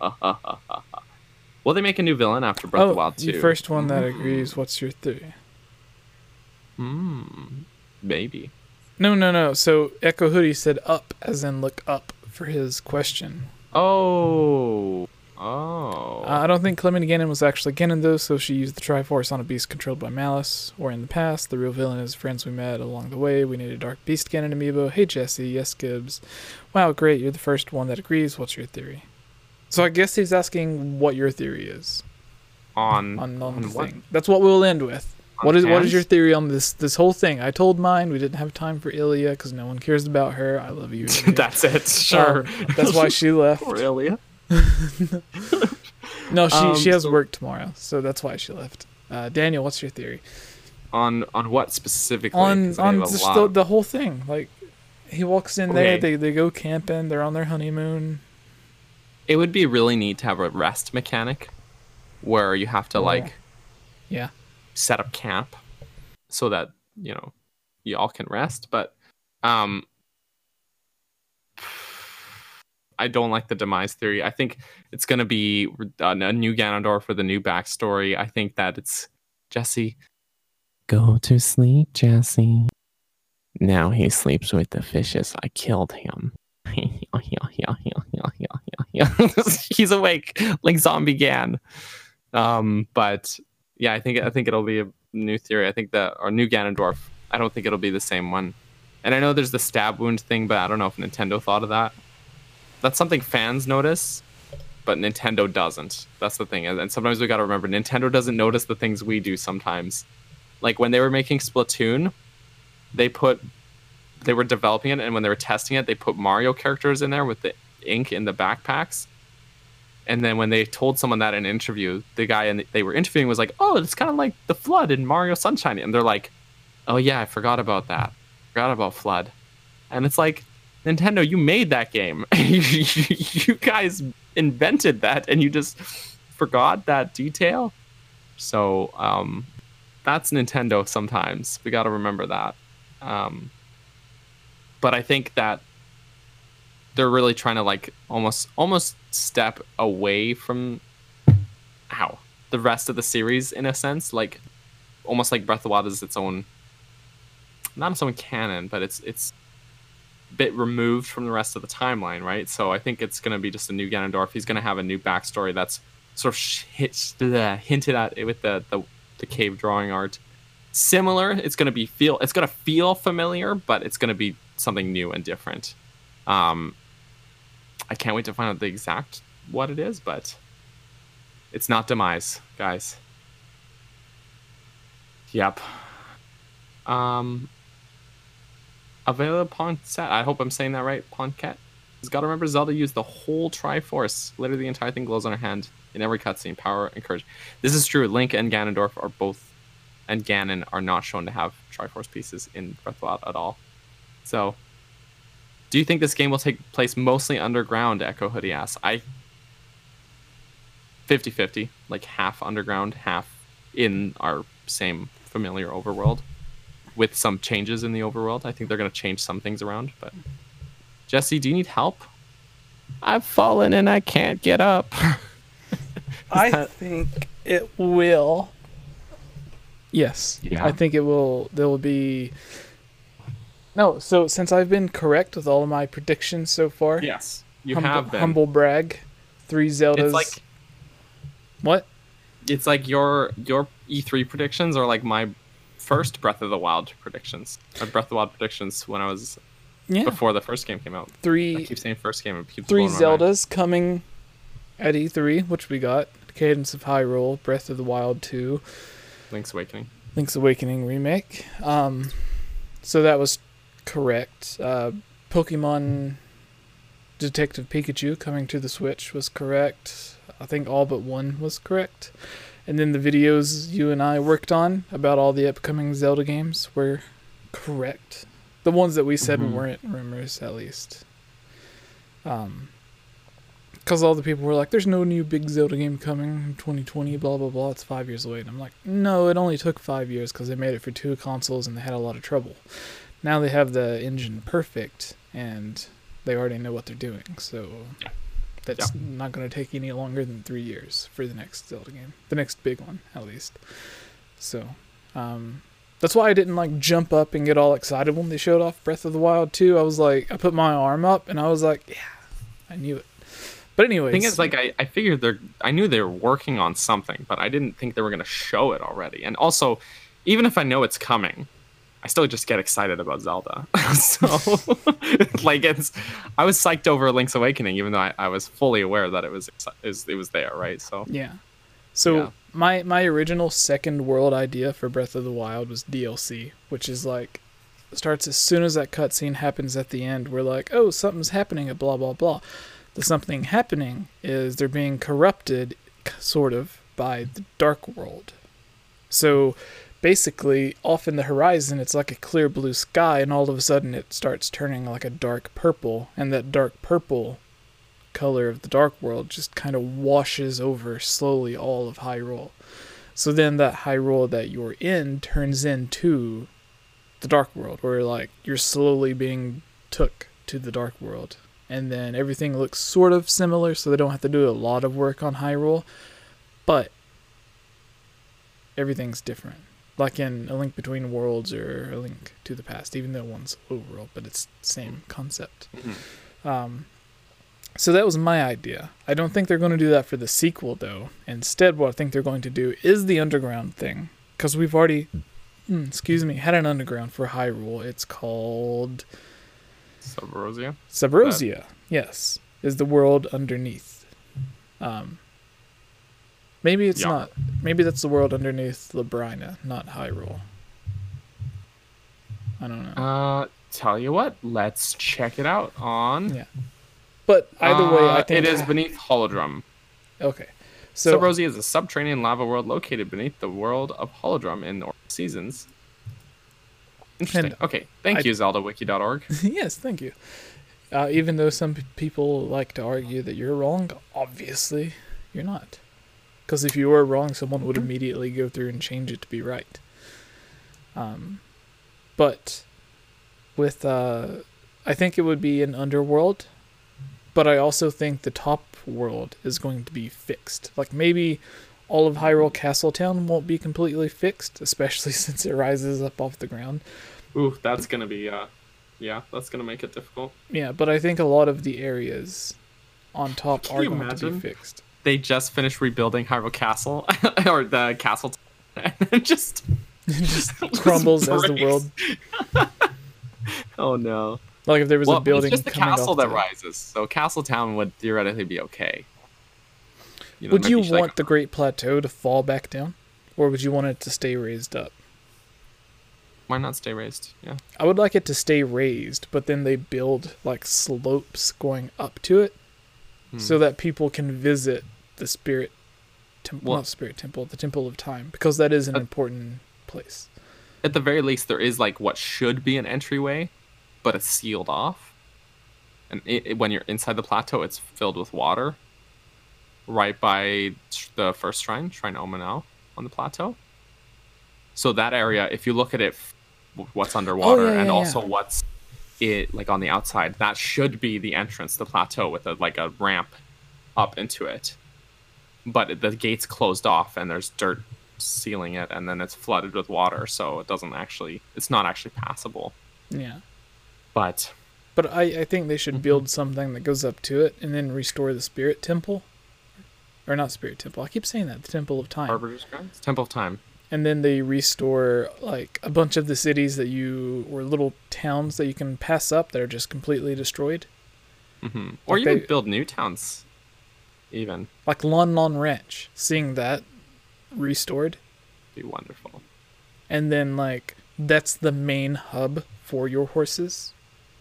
will they make a new villain after Breath of the Oh, Wild the two? first one that agrees. What's your theory? Hmm. Maybe. No, no, no. So Echo Hoodie said up, as in look up for his question. Oh. Oh. Uh, I don't think Clement Ganon was actually Ganon though, so she used the Triforce on a beast controlled by Malice. Or in the past, the real villain is friends we met along the way. We need a Dark Beast Ganon amiibo. Hey Jesse, yes Gibbs. Wow, great, you're the first one that agrees. What's your theory? So I guess he's asking what your theory is on on, on, on the what? thing. That's what we'll end with. On What is what is fans? your theory on this this whole thing? I told mine. We didn't have time for Ilya because no one cares about her. I love you. Ilya. That's it. Sure. Um, that's why she left. Poor Ilya. No, she Um, she has so- work tomorrow, so that's why she left. Uh, Daniel, what's your theory On on what specifically? on 'Cause I on have a just lot. the, the whole thing? Like, he walks in there, Okay. they they go camping, they're on their honeymoon. It would be really neat to have a rest mechanic where you have to Oh. like Yeah, set up camp so that you know you all can rest. But um, I don't like the demise theory. I think it's going to be a, a new Ganondorf with a new backstory. I think that it's Jesse. Go to sleep, Jesse. Now he sleeps with the fishes. I killed him. He's awake like Zombie Gan. Um, but yeah, I think I think it'll be a new theory. I think that or new Ganondorf. I don't think it'll be the same one. And I know there's the stab wound thing, but I don't know if Nintendo thought of that. That's something fans notice, but Nintendo doesn't. That's the thing. And sometimes we got to remember Nintendo doesn't notice the things we do sometimes. Like when they were making Splatoon, they put they were developing it, and when they were testing it, they put Mario characters in there with the ink in the backpacks. And then when they told someone that in an interview, the guy and they were interviewing was like, "Oh, it's kind of like the Flood in Mario Sunshine." And they're like, "Oh yeah, I forgot about that. Forgot about Flood." And it's like, Nintendo, you made that game. You guys invented that, and you just forgot that detail. So um, that's Nintendo. Sometimes we got to remember that. Um, but I think that they're really trying to like almost almost step away from how the rest of the series in a sense, like almost like Breath of the Wild is its own, not its own canon, but it's it's a bit removed from the rest of the timeline, right? So I think it's going to be just a new Ganondorf. He's going to have a new backstory that's sort of sh- hit, uh, hinted at with the, the the cave drawing art. Similar, it's going to be feel it's going to feel familiar, but it's going to be something new and different. Um, I can't wait to find out the exact what it is, but it's not Demise, guys. Yep. Um, available upon set. I hope I'm saying that right. Poncat. Just gotta remember, Zelda used the whole Triforce. Literally, the entire thing glows on her hand in every cutscene. Power and courage. This is true. Link and Ganondorf are both and Ganon are not shown to have Triforce pieces in Breath of the Wild at all. So, do you think this game will take place mostly underground? Echo Hoodie asks. I fifty-fifty, like half underground, half in our same familiar overworld, with some changes in the overworld. I think they're going to change some things around. But Jesse, do you need help? I've fallen and I can't get up. I think it will. Yes, Yeah. I think it will. There will be. No, so since I've been correct with all of my predictions so far, Yes, you humble, have been. humble brag, three Zeldas. It's like what? it's like your your E three predictions are like my first Breath of the Wild predictions. Or Breath of the Wild predictions when I was Yeah, before the first game came out. I three keep saying first game. It keeps three blowing my mind. Zeldas coming at E three, which we got: Cadence of Hyrule, Breath of the Wild two, Link's Awakening. Link's Awakening remake. Um, so that was correct. Uh, Pokemon Detective Pikachu coming to the Switch was correct. I think all but one was correct. And then the videos you and I worked on about all the upcoming Zelda games were correct. The ones that we said Mhm. weren't rumors, at least. Um, because all the people were like, there's no new big Zelda game coming in twenty twenty, blah, blah, blah. It's five years away. And I'm like, no, it only took five years because they made it for two consoles and they had a lot of trouble. Now they have the engine perfect and they already know what they're doing. So that's not going to take any longer than three years for the next Zelda game. The next big one, at least. So, um, that's why I didn't like jump up and get all excited when they showed off Breath of the Wild two. I was like, I put my arm up and I was like, yeah, I knew it. But anyways, The thing is, like, I, I figured they're, I knew they were working on something, but I didn't think they were going to show it already. And also, even if I know it's coming, I still just get excited about Zelda. So, like, it's, I was psyched over Link's Awakening, even though I, I was fully aware that it was, exci- it was, it was there, right? So, yeah. So Yeah. my my original second world idea for Breath of the Wild was D L C, which is like starts as soon as that cutscene happens at the end. We're like, oh, something's happening at blah blah blah. The something happening is they're being corrupted, sort of, by the Dark World. So basically, off in the horizon, it's like a clear blue sky, and all of a sudden it starts turning like a dark purple, and that dark purple color of the Dark World just kind of washes over slowly all of Hyrule. So then that Hyrule that you're in turns into the Dark World, where like you're slowly being took to the Dark World. And then everything looks sort of similar, so they don't have to do a lot of work on Hyrule, but everything's different. Like in A Link Between Worlds or A Link to the Past, even though one's overworld, but it's the same concept. Mhm. Um, so that was my idea. I don't think they're going to do that for the sequel, though. Instead, what I think they're going to do is the underground thing. Because we've already, mm, excuse me, had an underground for Hyrule. It's called Subrosia. Subrosia. Yes, is the world underneath. Um, maybe it's Yeah. not. Maybe that's the world underneath Labrina, not Hyrule. I don't know. Uh, tell you what, let's check it out on. Yeah. But either way, I Uh, think it is beneath Holodrum. Okay. So Subrosia is a subterranean lava world located beneath the world of Holodrum in North Seasons. Interesting. And Okay, thank I- you, Zelda Wiki dot org. yes, thank you. Uh, even though some p- people like to argue that you're wrong, obviously you're not. Because if you were wrong, someone would immediately go through and change it to be right. Um, but with, uh, I think it would be an underworld, but I also think the top world is going to be fixed. Like maybe all of Hyrule Castletown won't be completely fixed, especially since it rises up off the ground. Ooh, that's gonna be, uh, yeah, that's gonna make it difficult. Yeah, but I think a lot of the areas on top Can are you going to imagine? be fixed. They just finished rebuilding Hyrule Castle, or the castle, and then just It just crumbles as the breaks. world. Oh no! Like if there was Well, a building it's just the coming castle off that the- rises, so Castletown would theoretically be okay. You know, Would maybe you just, want like, the Great Plateau to fall back down, or would you want it to stay raised up? Why not stay raised? Yeah. I would like it to stay raised, but then they build like slopes going up to it, Hmm. so that people can visit the spirit temple, Well- not spirit temple, the Temple of Time, because that is an Uh, important place. At the very least, there is like what should be an entryway, but it's sealed off. And it, it, when you're inside the plateau, it's filled with water. Right by the first shrine, Shrine Omanau, on the plateau. So that area, if you look at it, what's underwater, oh, yeah, and yeah, also yeah. what's it like on the outside, that should be the entrance to the plateau with a, like a ramp up into it. But the gate's closed off, and there's dirt sealing it, and then it's flooded with water, so it doesn't actually, it's not actually passable. Yeah. But But I, I think they should Mhm. build something that goes up to it and then restore the Spirit Temple. Or not Spirit Temple. I keep saying that. The Temple of Time. Arbiter's Grounds? Temple of Time. And then they restore like a bunch of the cities that you, or little towns that you can pass up that are just completely destroyed. Mm-hmm. Or Like you they- could build new towns, even. Like Lon Lon Ranch. Seeing that restored. Be wonderful. And then like that's the main hub for your horses.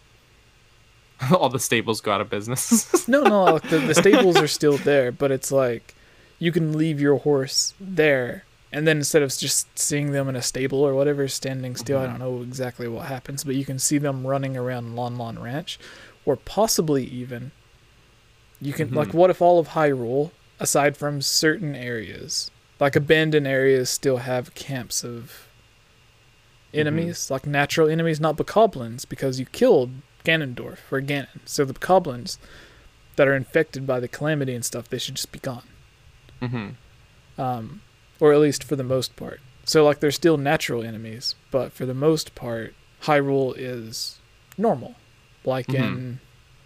All the stables go out of business. No, no, like the, the stables are still there, but it's like you can leave your horse there, and then instead of just seeing them in a stable or whatever, standing still, I don't know exactly what happens, but you can see them running around Lon Lon Ranch, or possibly even you can, like, Mhm. what if all of Hyrule, aside from certain areas, like abandoned areas, still have camps of enemies, like natural enemies, not bokoblins, because you killed Ganondorf or Ganon. So the bokoblins that are infected by the calamity and stuff, they should just be gone. Mm-hmm. Um, or at least for the most part. So like they're still natural enemies, but for the most part, Hyrule is normal. Like Mhm. in,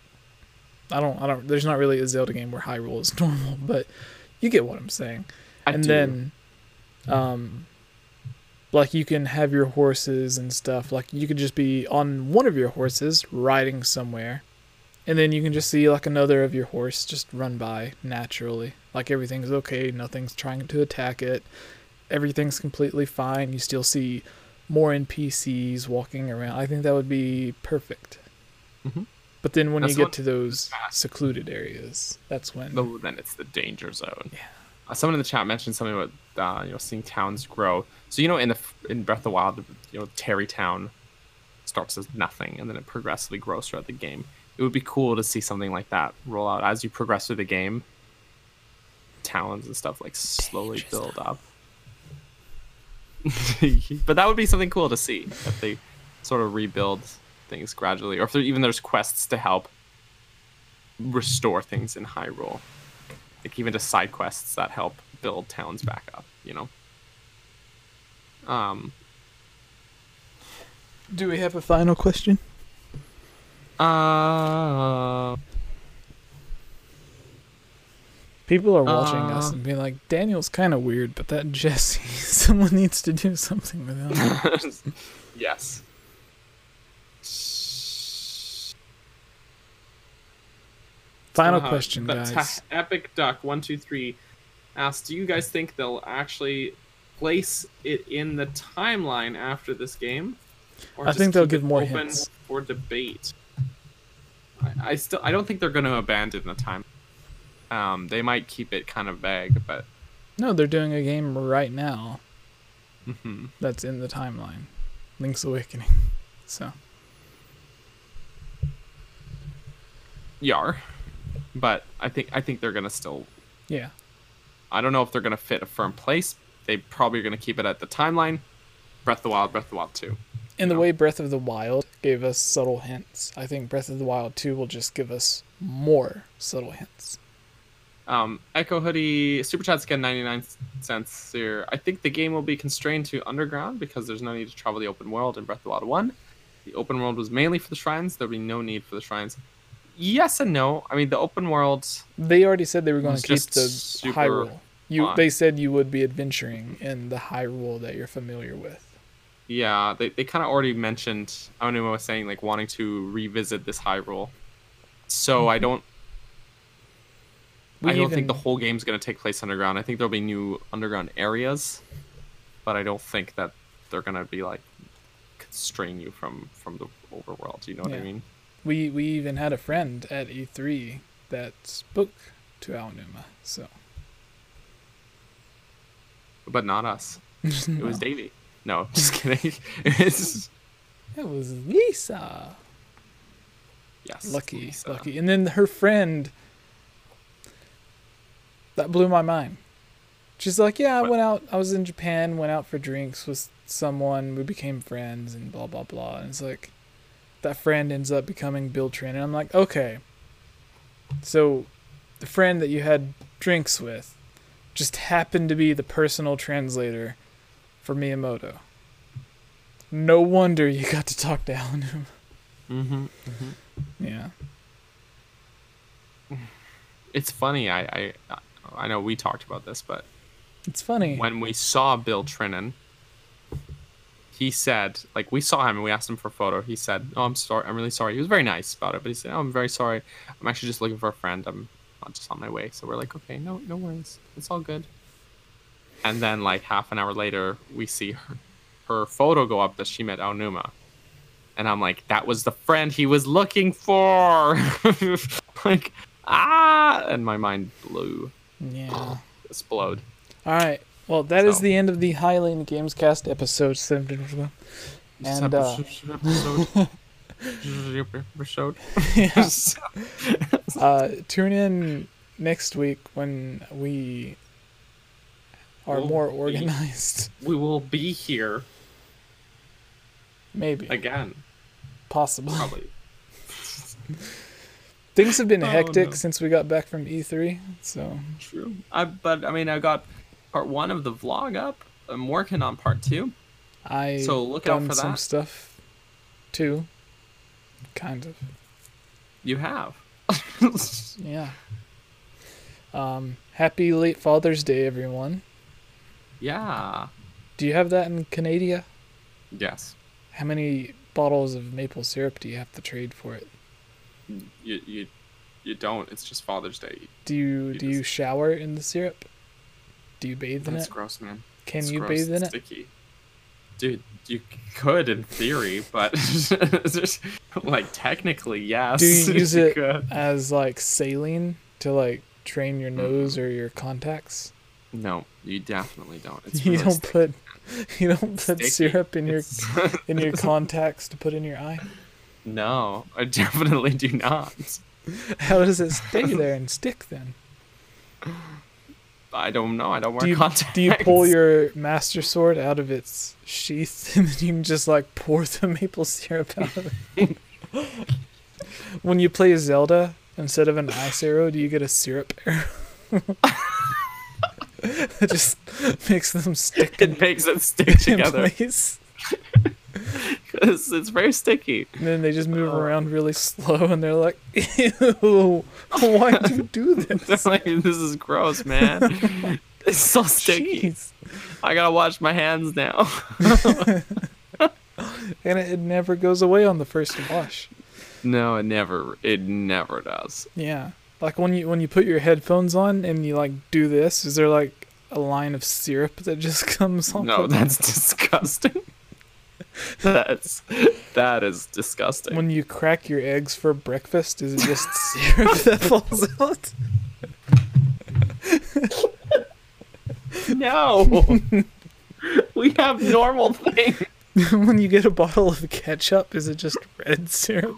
I don't, I don't. There's not really a Zelda game where Hyrule is normal, but you get what I'm saying. I and do. then, um, like you can have your horses and stuff. Like you could just be on one of your horses riding somewhere, and then you can just see like another of your horse just run by naturally. Like everything's okay, nothing's trying to attack it. Everything's completely fine. You still see more N P Cs walking around. I think that would be perfect. Mhm. But then when That's you the get one- to those secluded areas, that's when Oh, then it's the danger zone. Yeah. Uh, someone in the chat mentioned something about uh, you know seeing towns grow. So you know in the f- in Breath of the Wild, you know Terry Town starts as nothing and then it progressively grows throughout the game. It would be cool to see something like that roll out as you progress through the game. Towns and stuff like slowly Danger build up. But that would be something cool to see if they sort of rebuild things gradually, or if there, even there's quests to help restore things in Hyrule, like even just side quests that help build towns back up. You know. Um. Do we have a final question? Uh. People are watching us Uh, and being like, Daniel's kind of weird, but that Jesse, someone needs to do something with him. Yes. Final Uh, question, but guys. Ta- Epic Duck one two three asked, "Do you guys think they'll actually place it in the timeline after this game, or I just think they'll keep give it more open hints. for debate?" I, I still, I don't think they're going to abandon the time. Um, they might keep it kind of vague, but No, they're doing a game right now mhm. that's in the timeline. Link's Awakening. So, Yar. But I think I think they're going to still. yeah. I don't know if they're going to fit a firm place. They probably are going to keep it at the timeline. Breath of the Wild, Breath of the Wild two. In the know? way Breath of the Wild gave us subtle hints, I think Breath of the Wild two will just give us more subtle hints. Um, Echo Hoodie Super Chat's again ninety-nine cents here. I think the game will be constrained to underground because there's no need to travel the open world in Breath of the Wild one. The open world was mainly for the shrines. There'll be no need for the shrines. Yes and no. I mean, the open world. They already said they were going It's to keep just the super Hyrule. You, fun. they said you would be adventuring in the Hyrule that you're familiar with. Yeah, they, they kind of already mentioned. Aonuma was saying like wanting to revisit this Hyrule. So I don't. We I don't think the even- whole game's going to take place underground. I think there'll be new underground areas, but I don't think that they're going to be like constrain you from from the overworld. You know what I Yeah. mean? We we even had a friend at E three that spoke to Aonuma, so But not us. It was No. Davey. No, just kidding. It's It was Lisa. yes, Lucky, Lisa. lucky. And then her friend, that blew my mind. She's like, yeah, I What? went out, I was in Japan, went out for drinks with someone, we became friends, and blah, blah, blah. And it's like, that friend ends up becoming Bill Trin. And I'm like, okay. So, the friend that you had drinks with just happened to be the personal translator for Miyamoto. No wonder you got to talk to Alan. Mm-hmm, mm-hmm. Yeah. It's funny. I, I I know we talked about this, but It's funny. when we saw Bill Trinan, he said, like, we saw him and we asked him for a photo. He said, "Oh, I'm sorry. I'm really sorry." He was very nice about it, but he said, "Oh, I'm very sorry. I'm actually just looking for a friend. I'm not just on my way." So we're like, "Okay, no, no worries. It's all good." And then, like half an hour later, we see her, her photo go up that she met Aonuma, and I'm like, "That was the friend he was looking for." Like, ah, and my mind blew, Yeah. explode. All right. Well, that is So. the end of the Highland Gamescast episode. And uh, episode. yeah. uh, tune in next week when we are We'll more be- organized. We will be here Maybe. again, Possibly. probably. Things have been Oh, hectic no. since we got back from E three. So, True. I but I mean I got part one of the vlog up. I'm working on part two. I So look out done for some that. stuff too. Kind of. You have. Yeah. Um, happy late Father's Day, everyone. Yeah. Do you have that in Canada? Yes. How many bottles of maple syrup do you have to trade for it? You you you don't. It's just Father's Day. Do you You do you just- shower in the syrup? Do you bathe in That's it? gross, man. Can It's you gross. bathe in It's it? Sticky. Dude, you could in theory, but like technically, yes. Do you use it could. as like saline to like train your nose or your contacts? No, you definitely don't. It's You really don't sticky. put you don't put Sticky. syrup in your It's- in your contacts to put in your eye. No, I definitely do not. How does it stay there and stick then? I don't know. I don't wear Do you contacts. do you pull your master sword out of its sheath and then you can just like pour the maple syrup out of it? When you play Zelda, instead of an ice arrow, do you get a syrup arrow? It just makes them stick in, It makes it stick in together place. because it's very sticky. And then they just move Oh. around really slow and they're like, ew, why'd you do this? They're like, this is gross, man. It's so sticky. Jeez. I gotta wash my hands now. And it, it never goes away on the first wash. No, it never. It never does. Yeah. Like when you when you put your headphones on and you like do this, is there like a line of syrup that just comes off? No, of that's disgusting. That's that is disgusting. When you crack your eggs for breakfast, is it just syrup that falls out? No, we have normal things. When you get a bottle of ketchup, is it just red syrup?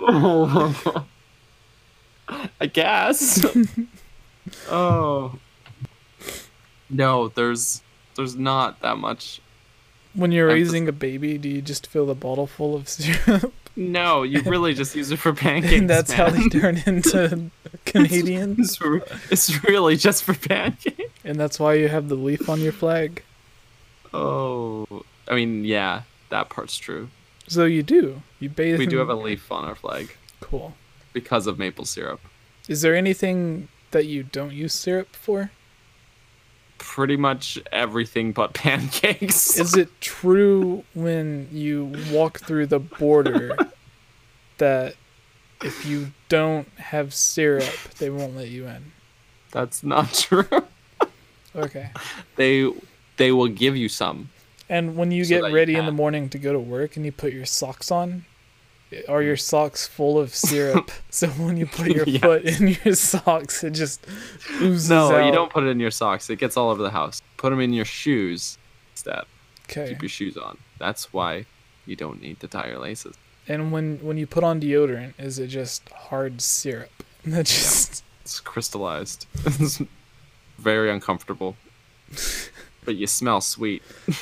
I guess. Oh. No, there's there's not that much. When you're I'm raising a baby, do you just fill the bottle full of syrup? No, you really just use it for pancakes. And that's how man. they turn into Canadians? It's, re- it's really just for pancakes. And that's why you have the leaf on your flag? Oh, I mean, yeah, that part's true. So you do. You bathe We do in- have a leaf on our flag Cool. because of maple syrup. Is there anything that you don't use syrup for? Pretty much everything but pancakes. Is it true when you walk through the border that if you don't have syrup, they won't let you in? That's not true. Okay. They they will give you some. And when you So get that you ready in the can. morning to go to work and you put your socks on, are your socks full of syrup? So when you put your Yes. foot in your socks, it just oozes No, out. you don't put it in your socks. It gets all over the house. Put them in your shoes instead. Okay. Keep your shoes on. That's why you don't need to tie your laces. And when when you put on deodorant, is it just hard syrup? That just It's crystallized. It's very uncomfortable. But you smell sweet.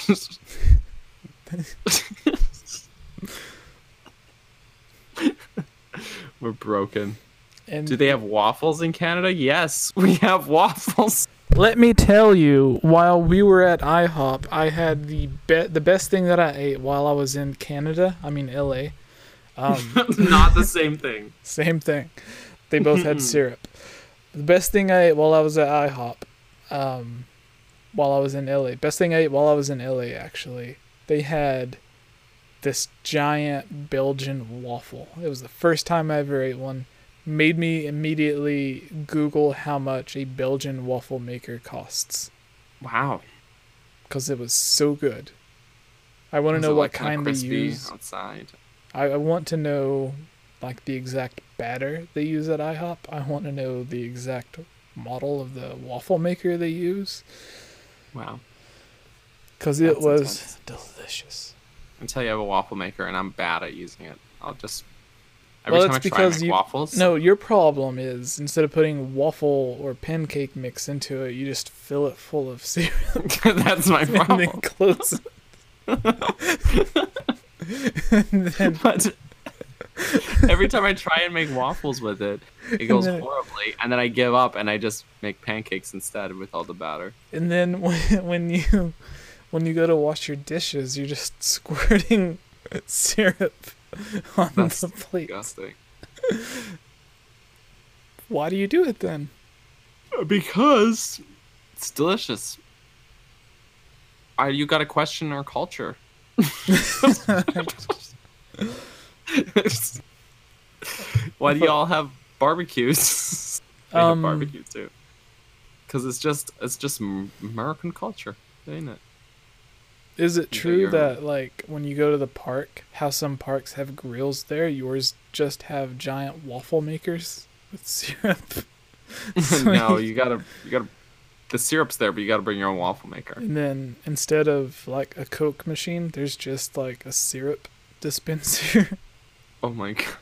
We're broken. and Do they have waffles in Canada? Yes, we have waffles. let me tell you, while we were at IHOP, I had the be- the best thing that I ate while I was in Canada. I mean L A. Um, Not the same thing. Same thing. They both had syrup. The best thing I ate while I was at IHOP, um, while I was in L A. Best thing I ate while I was in L A, actually. They had this giant Belgian waffle. It was the first time I ever ate one. Made me immediately Google how much a Belgian waffle maker costs. Wow. Because it was so good. I want to Was know it, what like, kinda kind they crispy use. outside. I, I want to know like the exact batter they use at IHOP. I want to know the exact model of the waffle maker they use. Wow. Because it That's was intense. delicious. Until you have a waffle maker and I'm bad at using it. I'll just every Well, time I it's try and because make you- waffles. No, your problem is instead of putting waffle or pancake mix into it, you just fill it full of cereal That's my and then problem. close it. And then But every time I try and make waffles with it, it goes then it- horribly, and then I give up and I just make pancakes instead with all the batter. And then when, when you when you go to wash your dishes, you're just squirting syrup on That's the plate. disgusting. Why do you do it then? Because it's delicious. I, you got to question our culture. Why do y'all have barbecues? They have Um, barbecues too. Because it's just it's just M- American culture, ain't it? Is it Yeah, true you're- that like when you go to the park, how some parks have grills there, yours just have giant waffle makers with syrup? So No, you gotta you gotta. The syrup's there, but you gotta bring your own waffle maker. And then instead of like a Coke machine, there's just like a syrup dispenser. Oh my god.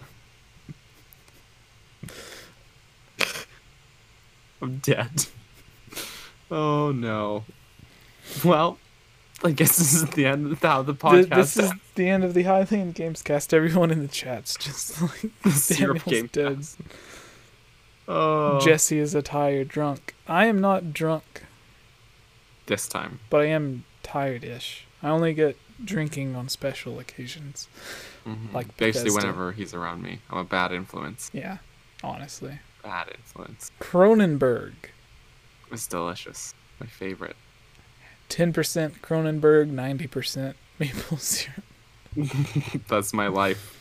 I'm dead. Oh no. Well, I guess this is the end of how the Th- podcast this is the end of the Highland Games cast. Everyone in the chat's just like the syrup Daniel's game. dead. Oh. Jesse is a tired drunk. I am not drunk, This time. but I am tired-ish. I only get drinking on special occasions. Mhm. Like basically Bethesda. whenever he's around me. I'm a bad influence. Yeah, honestly. Bad influence. Kronenberg. It's delicious. My favorite. ten percent Kronenberg, ninety percent maple syrup. That's my life.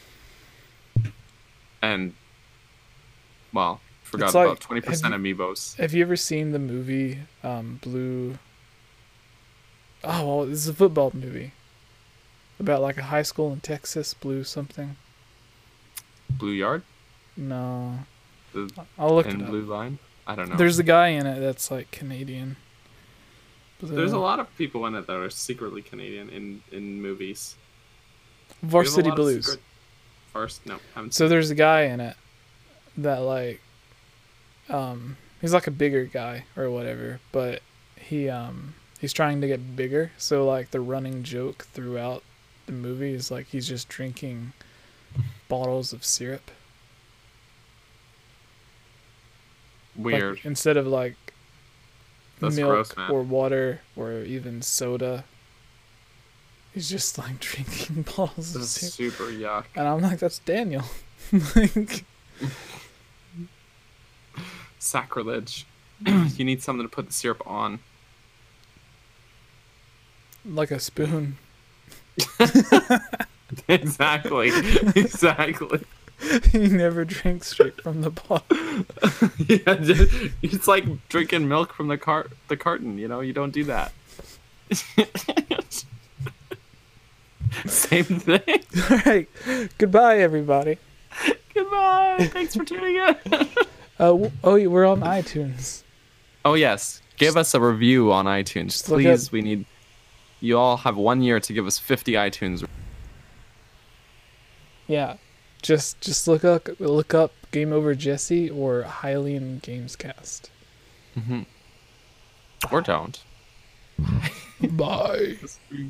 And well, forgot It's like- about twenty percent amiibos. Have you ever seen the movie um, Blue? Oh, well, this is a football movie. About like a high school in Texas, Blue something. Blue Yard? No. The, I'll look and it up. Blue Line? I don't know. There's a guy in it that's like Canadian. But, There's uh, a lot of people in it that are secretly Canadian in, in movies. We have a Varsity lot of Blues. secret- First, no, haven't So seen there's a guy in it that like um he's like a bigger guy or whatever, but he um he's trying to get bigger. So like the running joke throughout the movie is like he's just drinking bottles of syrup. it. Weird. Like, instead of like That's milk gross, man. or water or even soda. He's just like drinking bottles of This is syrup. super yuck. And I'm like, that's Daniel. like Sacrilege. You need something to put the syrup on. like a spoon. Exactly. Exactly. He never drinks straight from the bottle. Yeah, just- it's like drinking milk from the cart the carton, you know, you don't do that. Same thing. All right. Goodbye, everybody. Goodbye. Thanks for tuning in. Uh, w- oh, yeah, we're on iTunes. Oh yes. Give us a review on iTunes. look Please, at- we need You all have one year to give us fifty iTunes. Yeah, just just look up look up Game Over Jesse or Hylian Gamescast. Mm-hmm. Or don't. Bye.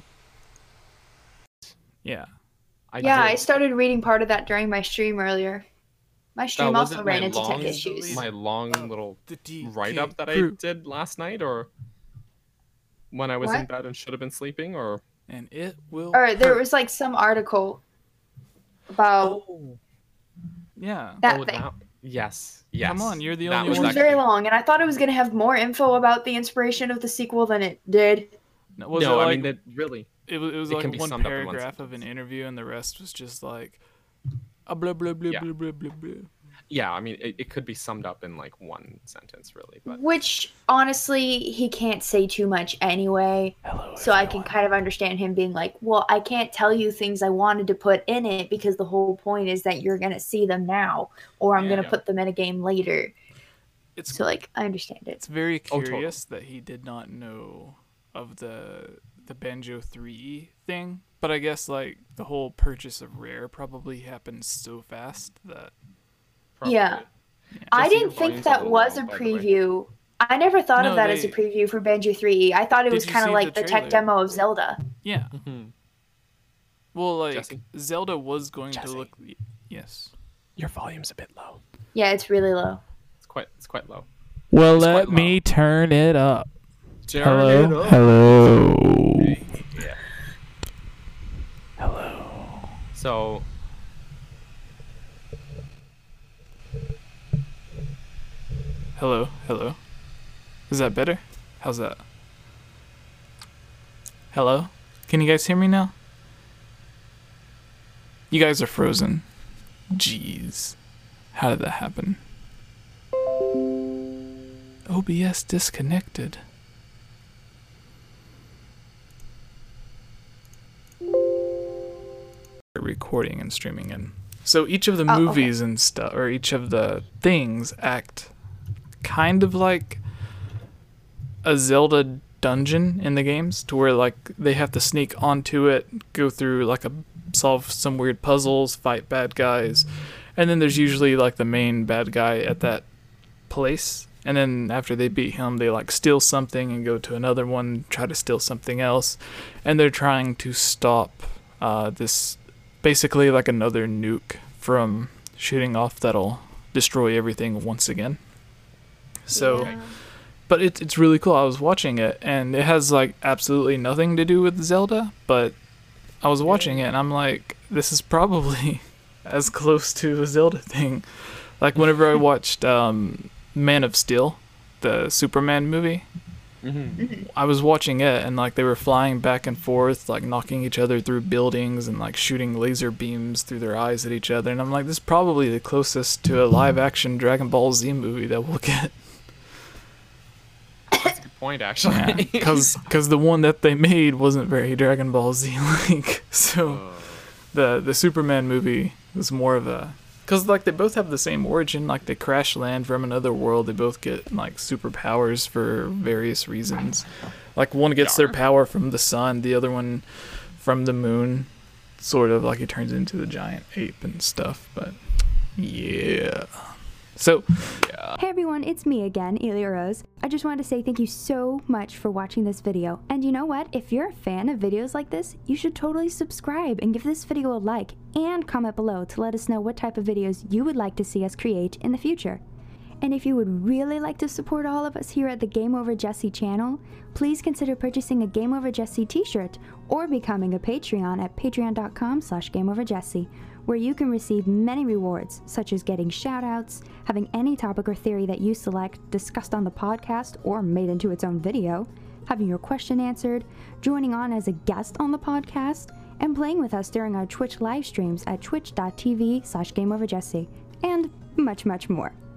Yeah. I yeah, did. I started reading part of that during my stream earlier. My stream Uh, was also it my ran into long- tech issues. My long little The D K write-up that I crew. did last night, or when I was in What? bed and should have been sleeping, or And it will. Or there hurt. was like some article about oh, Yeah. that oh, thing. that- yes, yes. Come on, you're the That only It was one that very good. long, and I thought it was going to have more info about the inspiration of the sequel than it did. No, was no, it I like, mean that really. it was, it was it like can be one summed up in one paragraph of an sentence. interview, and the rest was just like, a blah blah blah Yeah. blah blah blah blah. Yeah, I mean it, it could be summed up in like one sentence, really. But Which, honestly, he can't say too much anyway. Hello. So I can kind of understand him being like, well, I can't tell you things I wanted to put in it because the whole point is that you're going to see them now, or I'm Yeah. going to put them in a game later. It's So, like, I understand it. it's very Oh, totally. curious that he did not know of the the Banjo three thing, but I guess like the whole purchase of Rare probably happened so fast that probably. Yeah. I Jesse, your didn't think volume's a that little was low, a by the way. preview. I never thought No, of that as a they- preview for Banjo three E. I thought it Did was you kind see of like the the, tech trailer? demo of Zelda. yeah. Mhm. Well, like Jesse? Zelda was going Jesse. to look. Yes. Your volume's a bit low. Yeah, it's really low. It's quite it's quite low. Well, It's let quite me low. turn it up. Turn Hello. it up. Hello. Yeah. Hello. So Hello. Hello. Is that better? How's that? Hello? Can you guys hear me now? You guys are frozen. Jeez. How did that happen? O B S disconnected. Recording and streaming in. So each of the Oh, okay. movies and stuff, or each of the things act kind of like a Zelda dungeon in the games, to where like they have to sneak onto it, go through like a solve some weird puzzles, fight bad guys, and then there's usually like the main bad guy at that place, and then after they beat him they like steal something and go to another one, try to steal something else, and they're trying to stop uh, this basically like another nuke from shooting off that'll destroy everything once again. So Yeah. but it, it's really cool. I was watching it, and it has like absolutely nothing to do with Zelda, but I was watching it, and I'm like, this is probably as close to a Zelda thing. Like whenever I watched um, Man of Steel, the Superman movie, mhm. I was watching it, and like they were flying back and forth, like knocking each other through buildings and like shooting laser beams through their eyes at each other, and I'm like, this is probably the closest to a live-action Dragon Ball Z movie that we'll get. That's a good point, actually. Because the one that they made wasn't very Dragon Ball Z like. So Uh, the the Superman movie was more of a, because like they both have the same origin. Like they crash land from another world. They both get like superpowers for various reasons. Like one gets their Yarr. power from the sun, the other one from the moon. Sort of like he turns into the giant ape and stuff. But yeah. So Hey everyone, it's me again, Elia Rose. I just wanted to say thank you so much for watching this video. And you know what? If you're a fan of videos like this, you should totally subscribe and give this video a like and comment below to let us know what type of videos you would like to see us create in the future. And if you would really like to support all of us here at the Game Over Jesse channel, please consider purchasing a Game Over Jesse t-shirt or becoming a Patreon at patreon.com slash GameOverJesse, where you can receive many rewards, such as getting shoutouts, having any topic or theory that you select discussed on the podcast or made into its own video, having your question answered, joining on as a guest on the podcast, and playing with us during our Twitch live streams at twitch.tv slash GameOverJesse, and much, much more.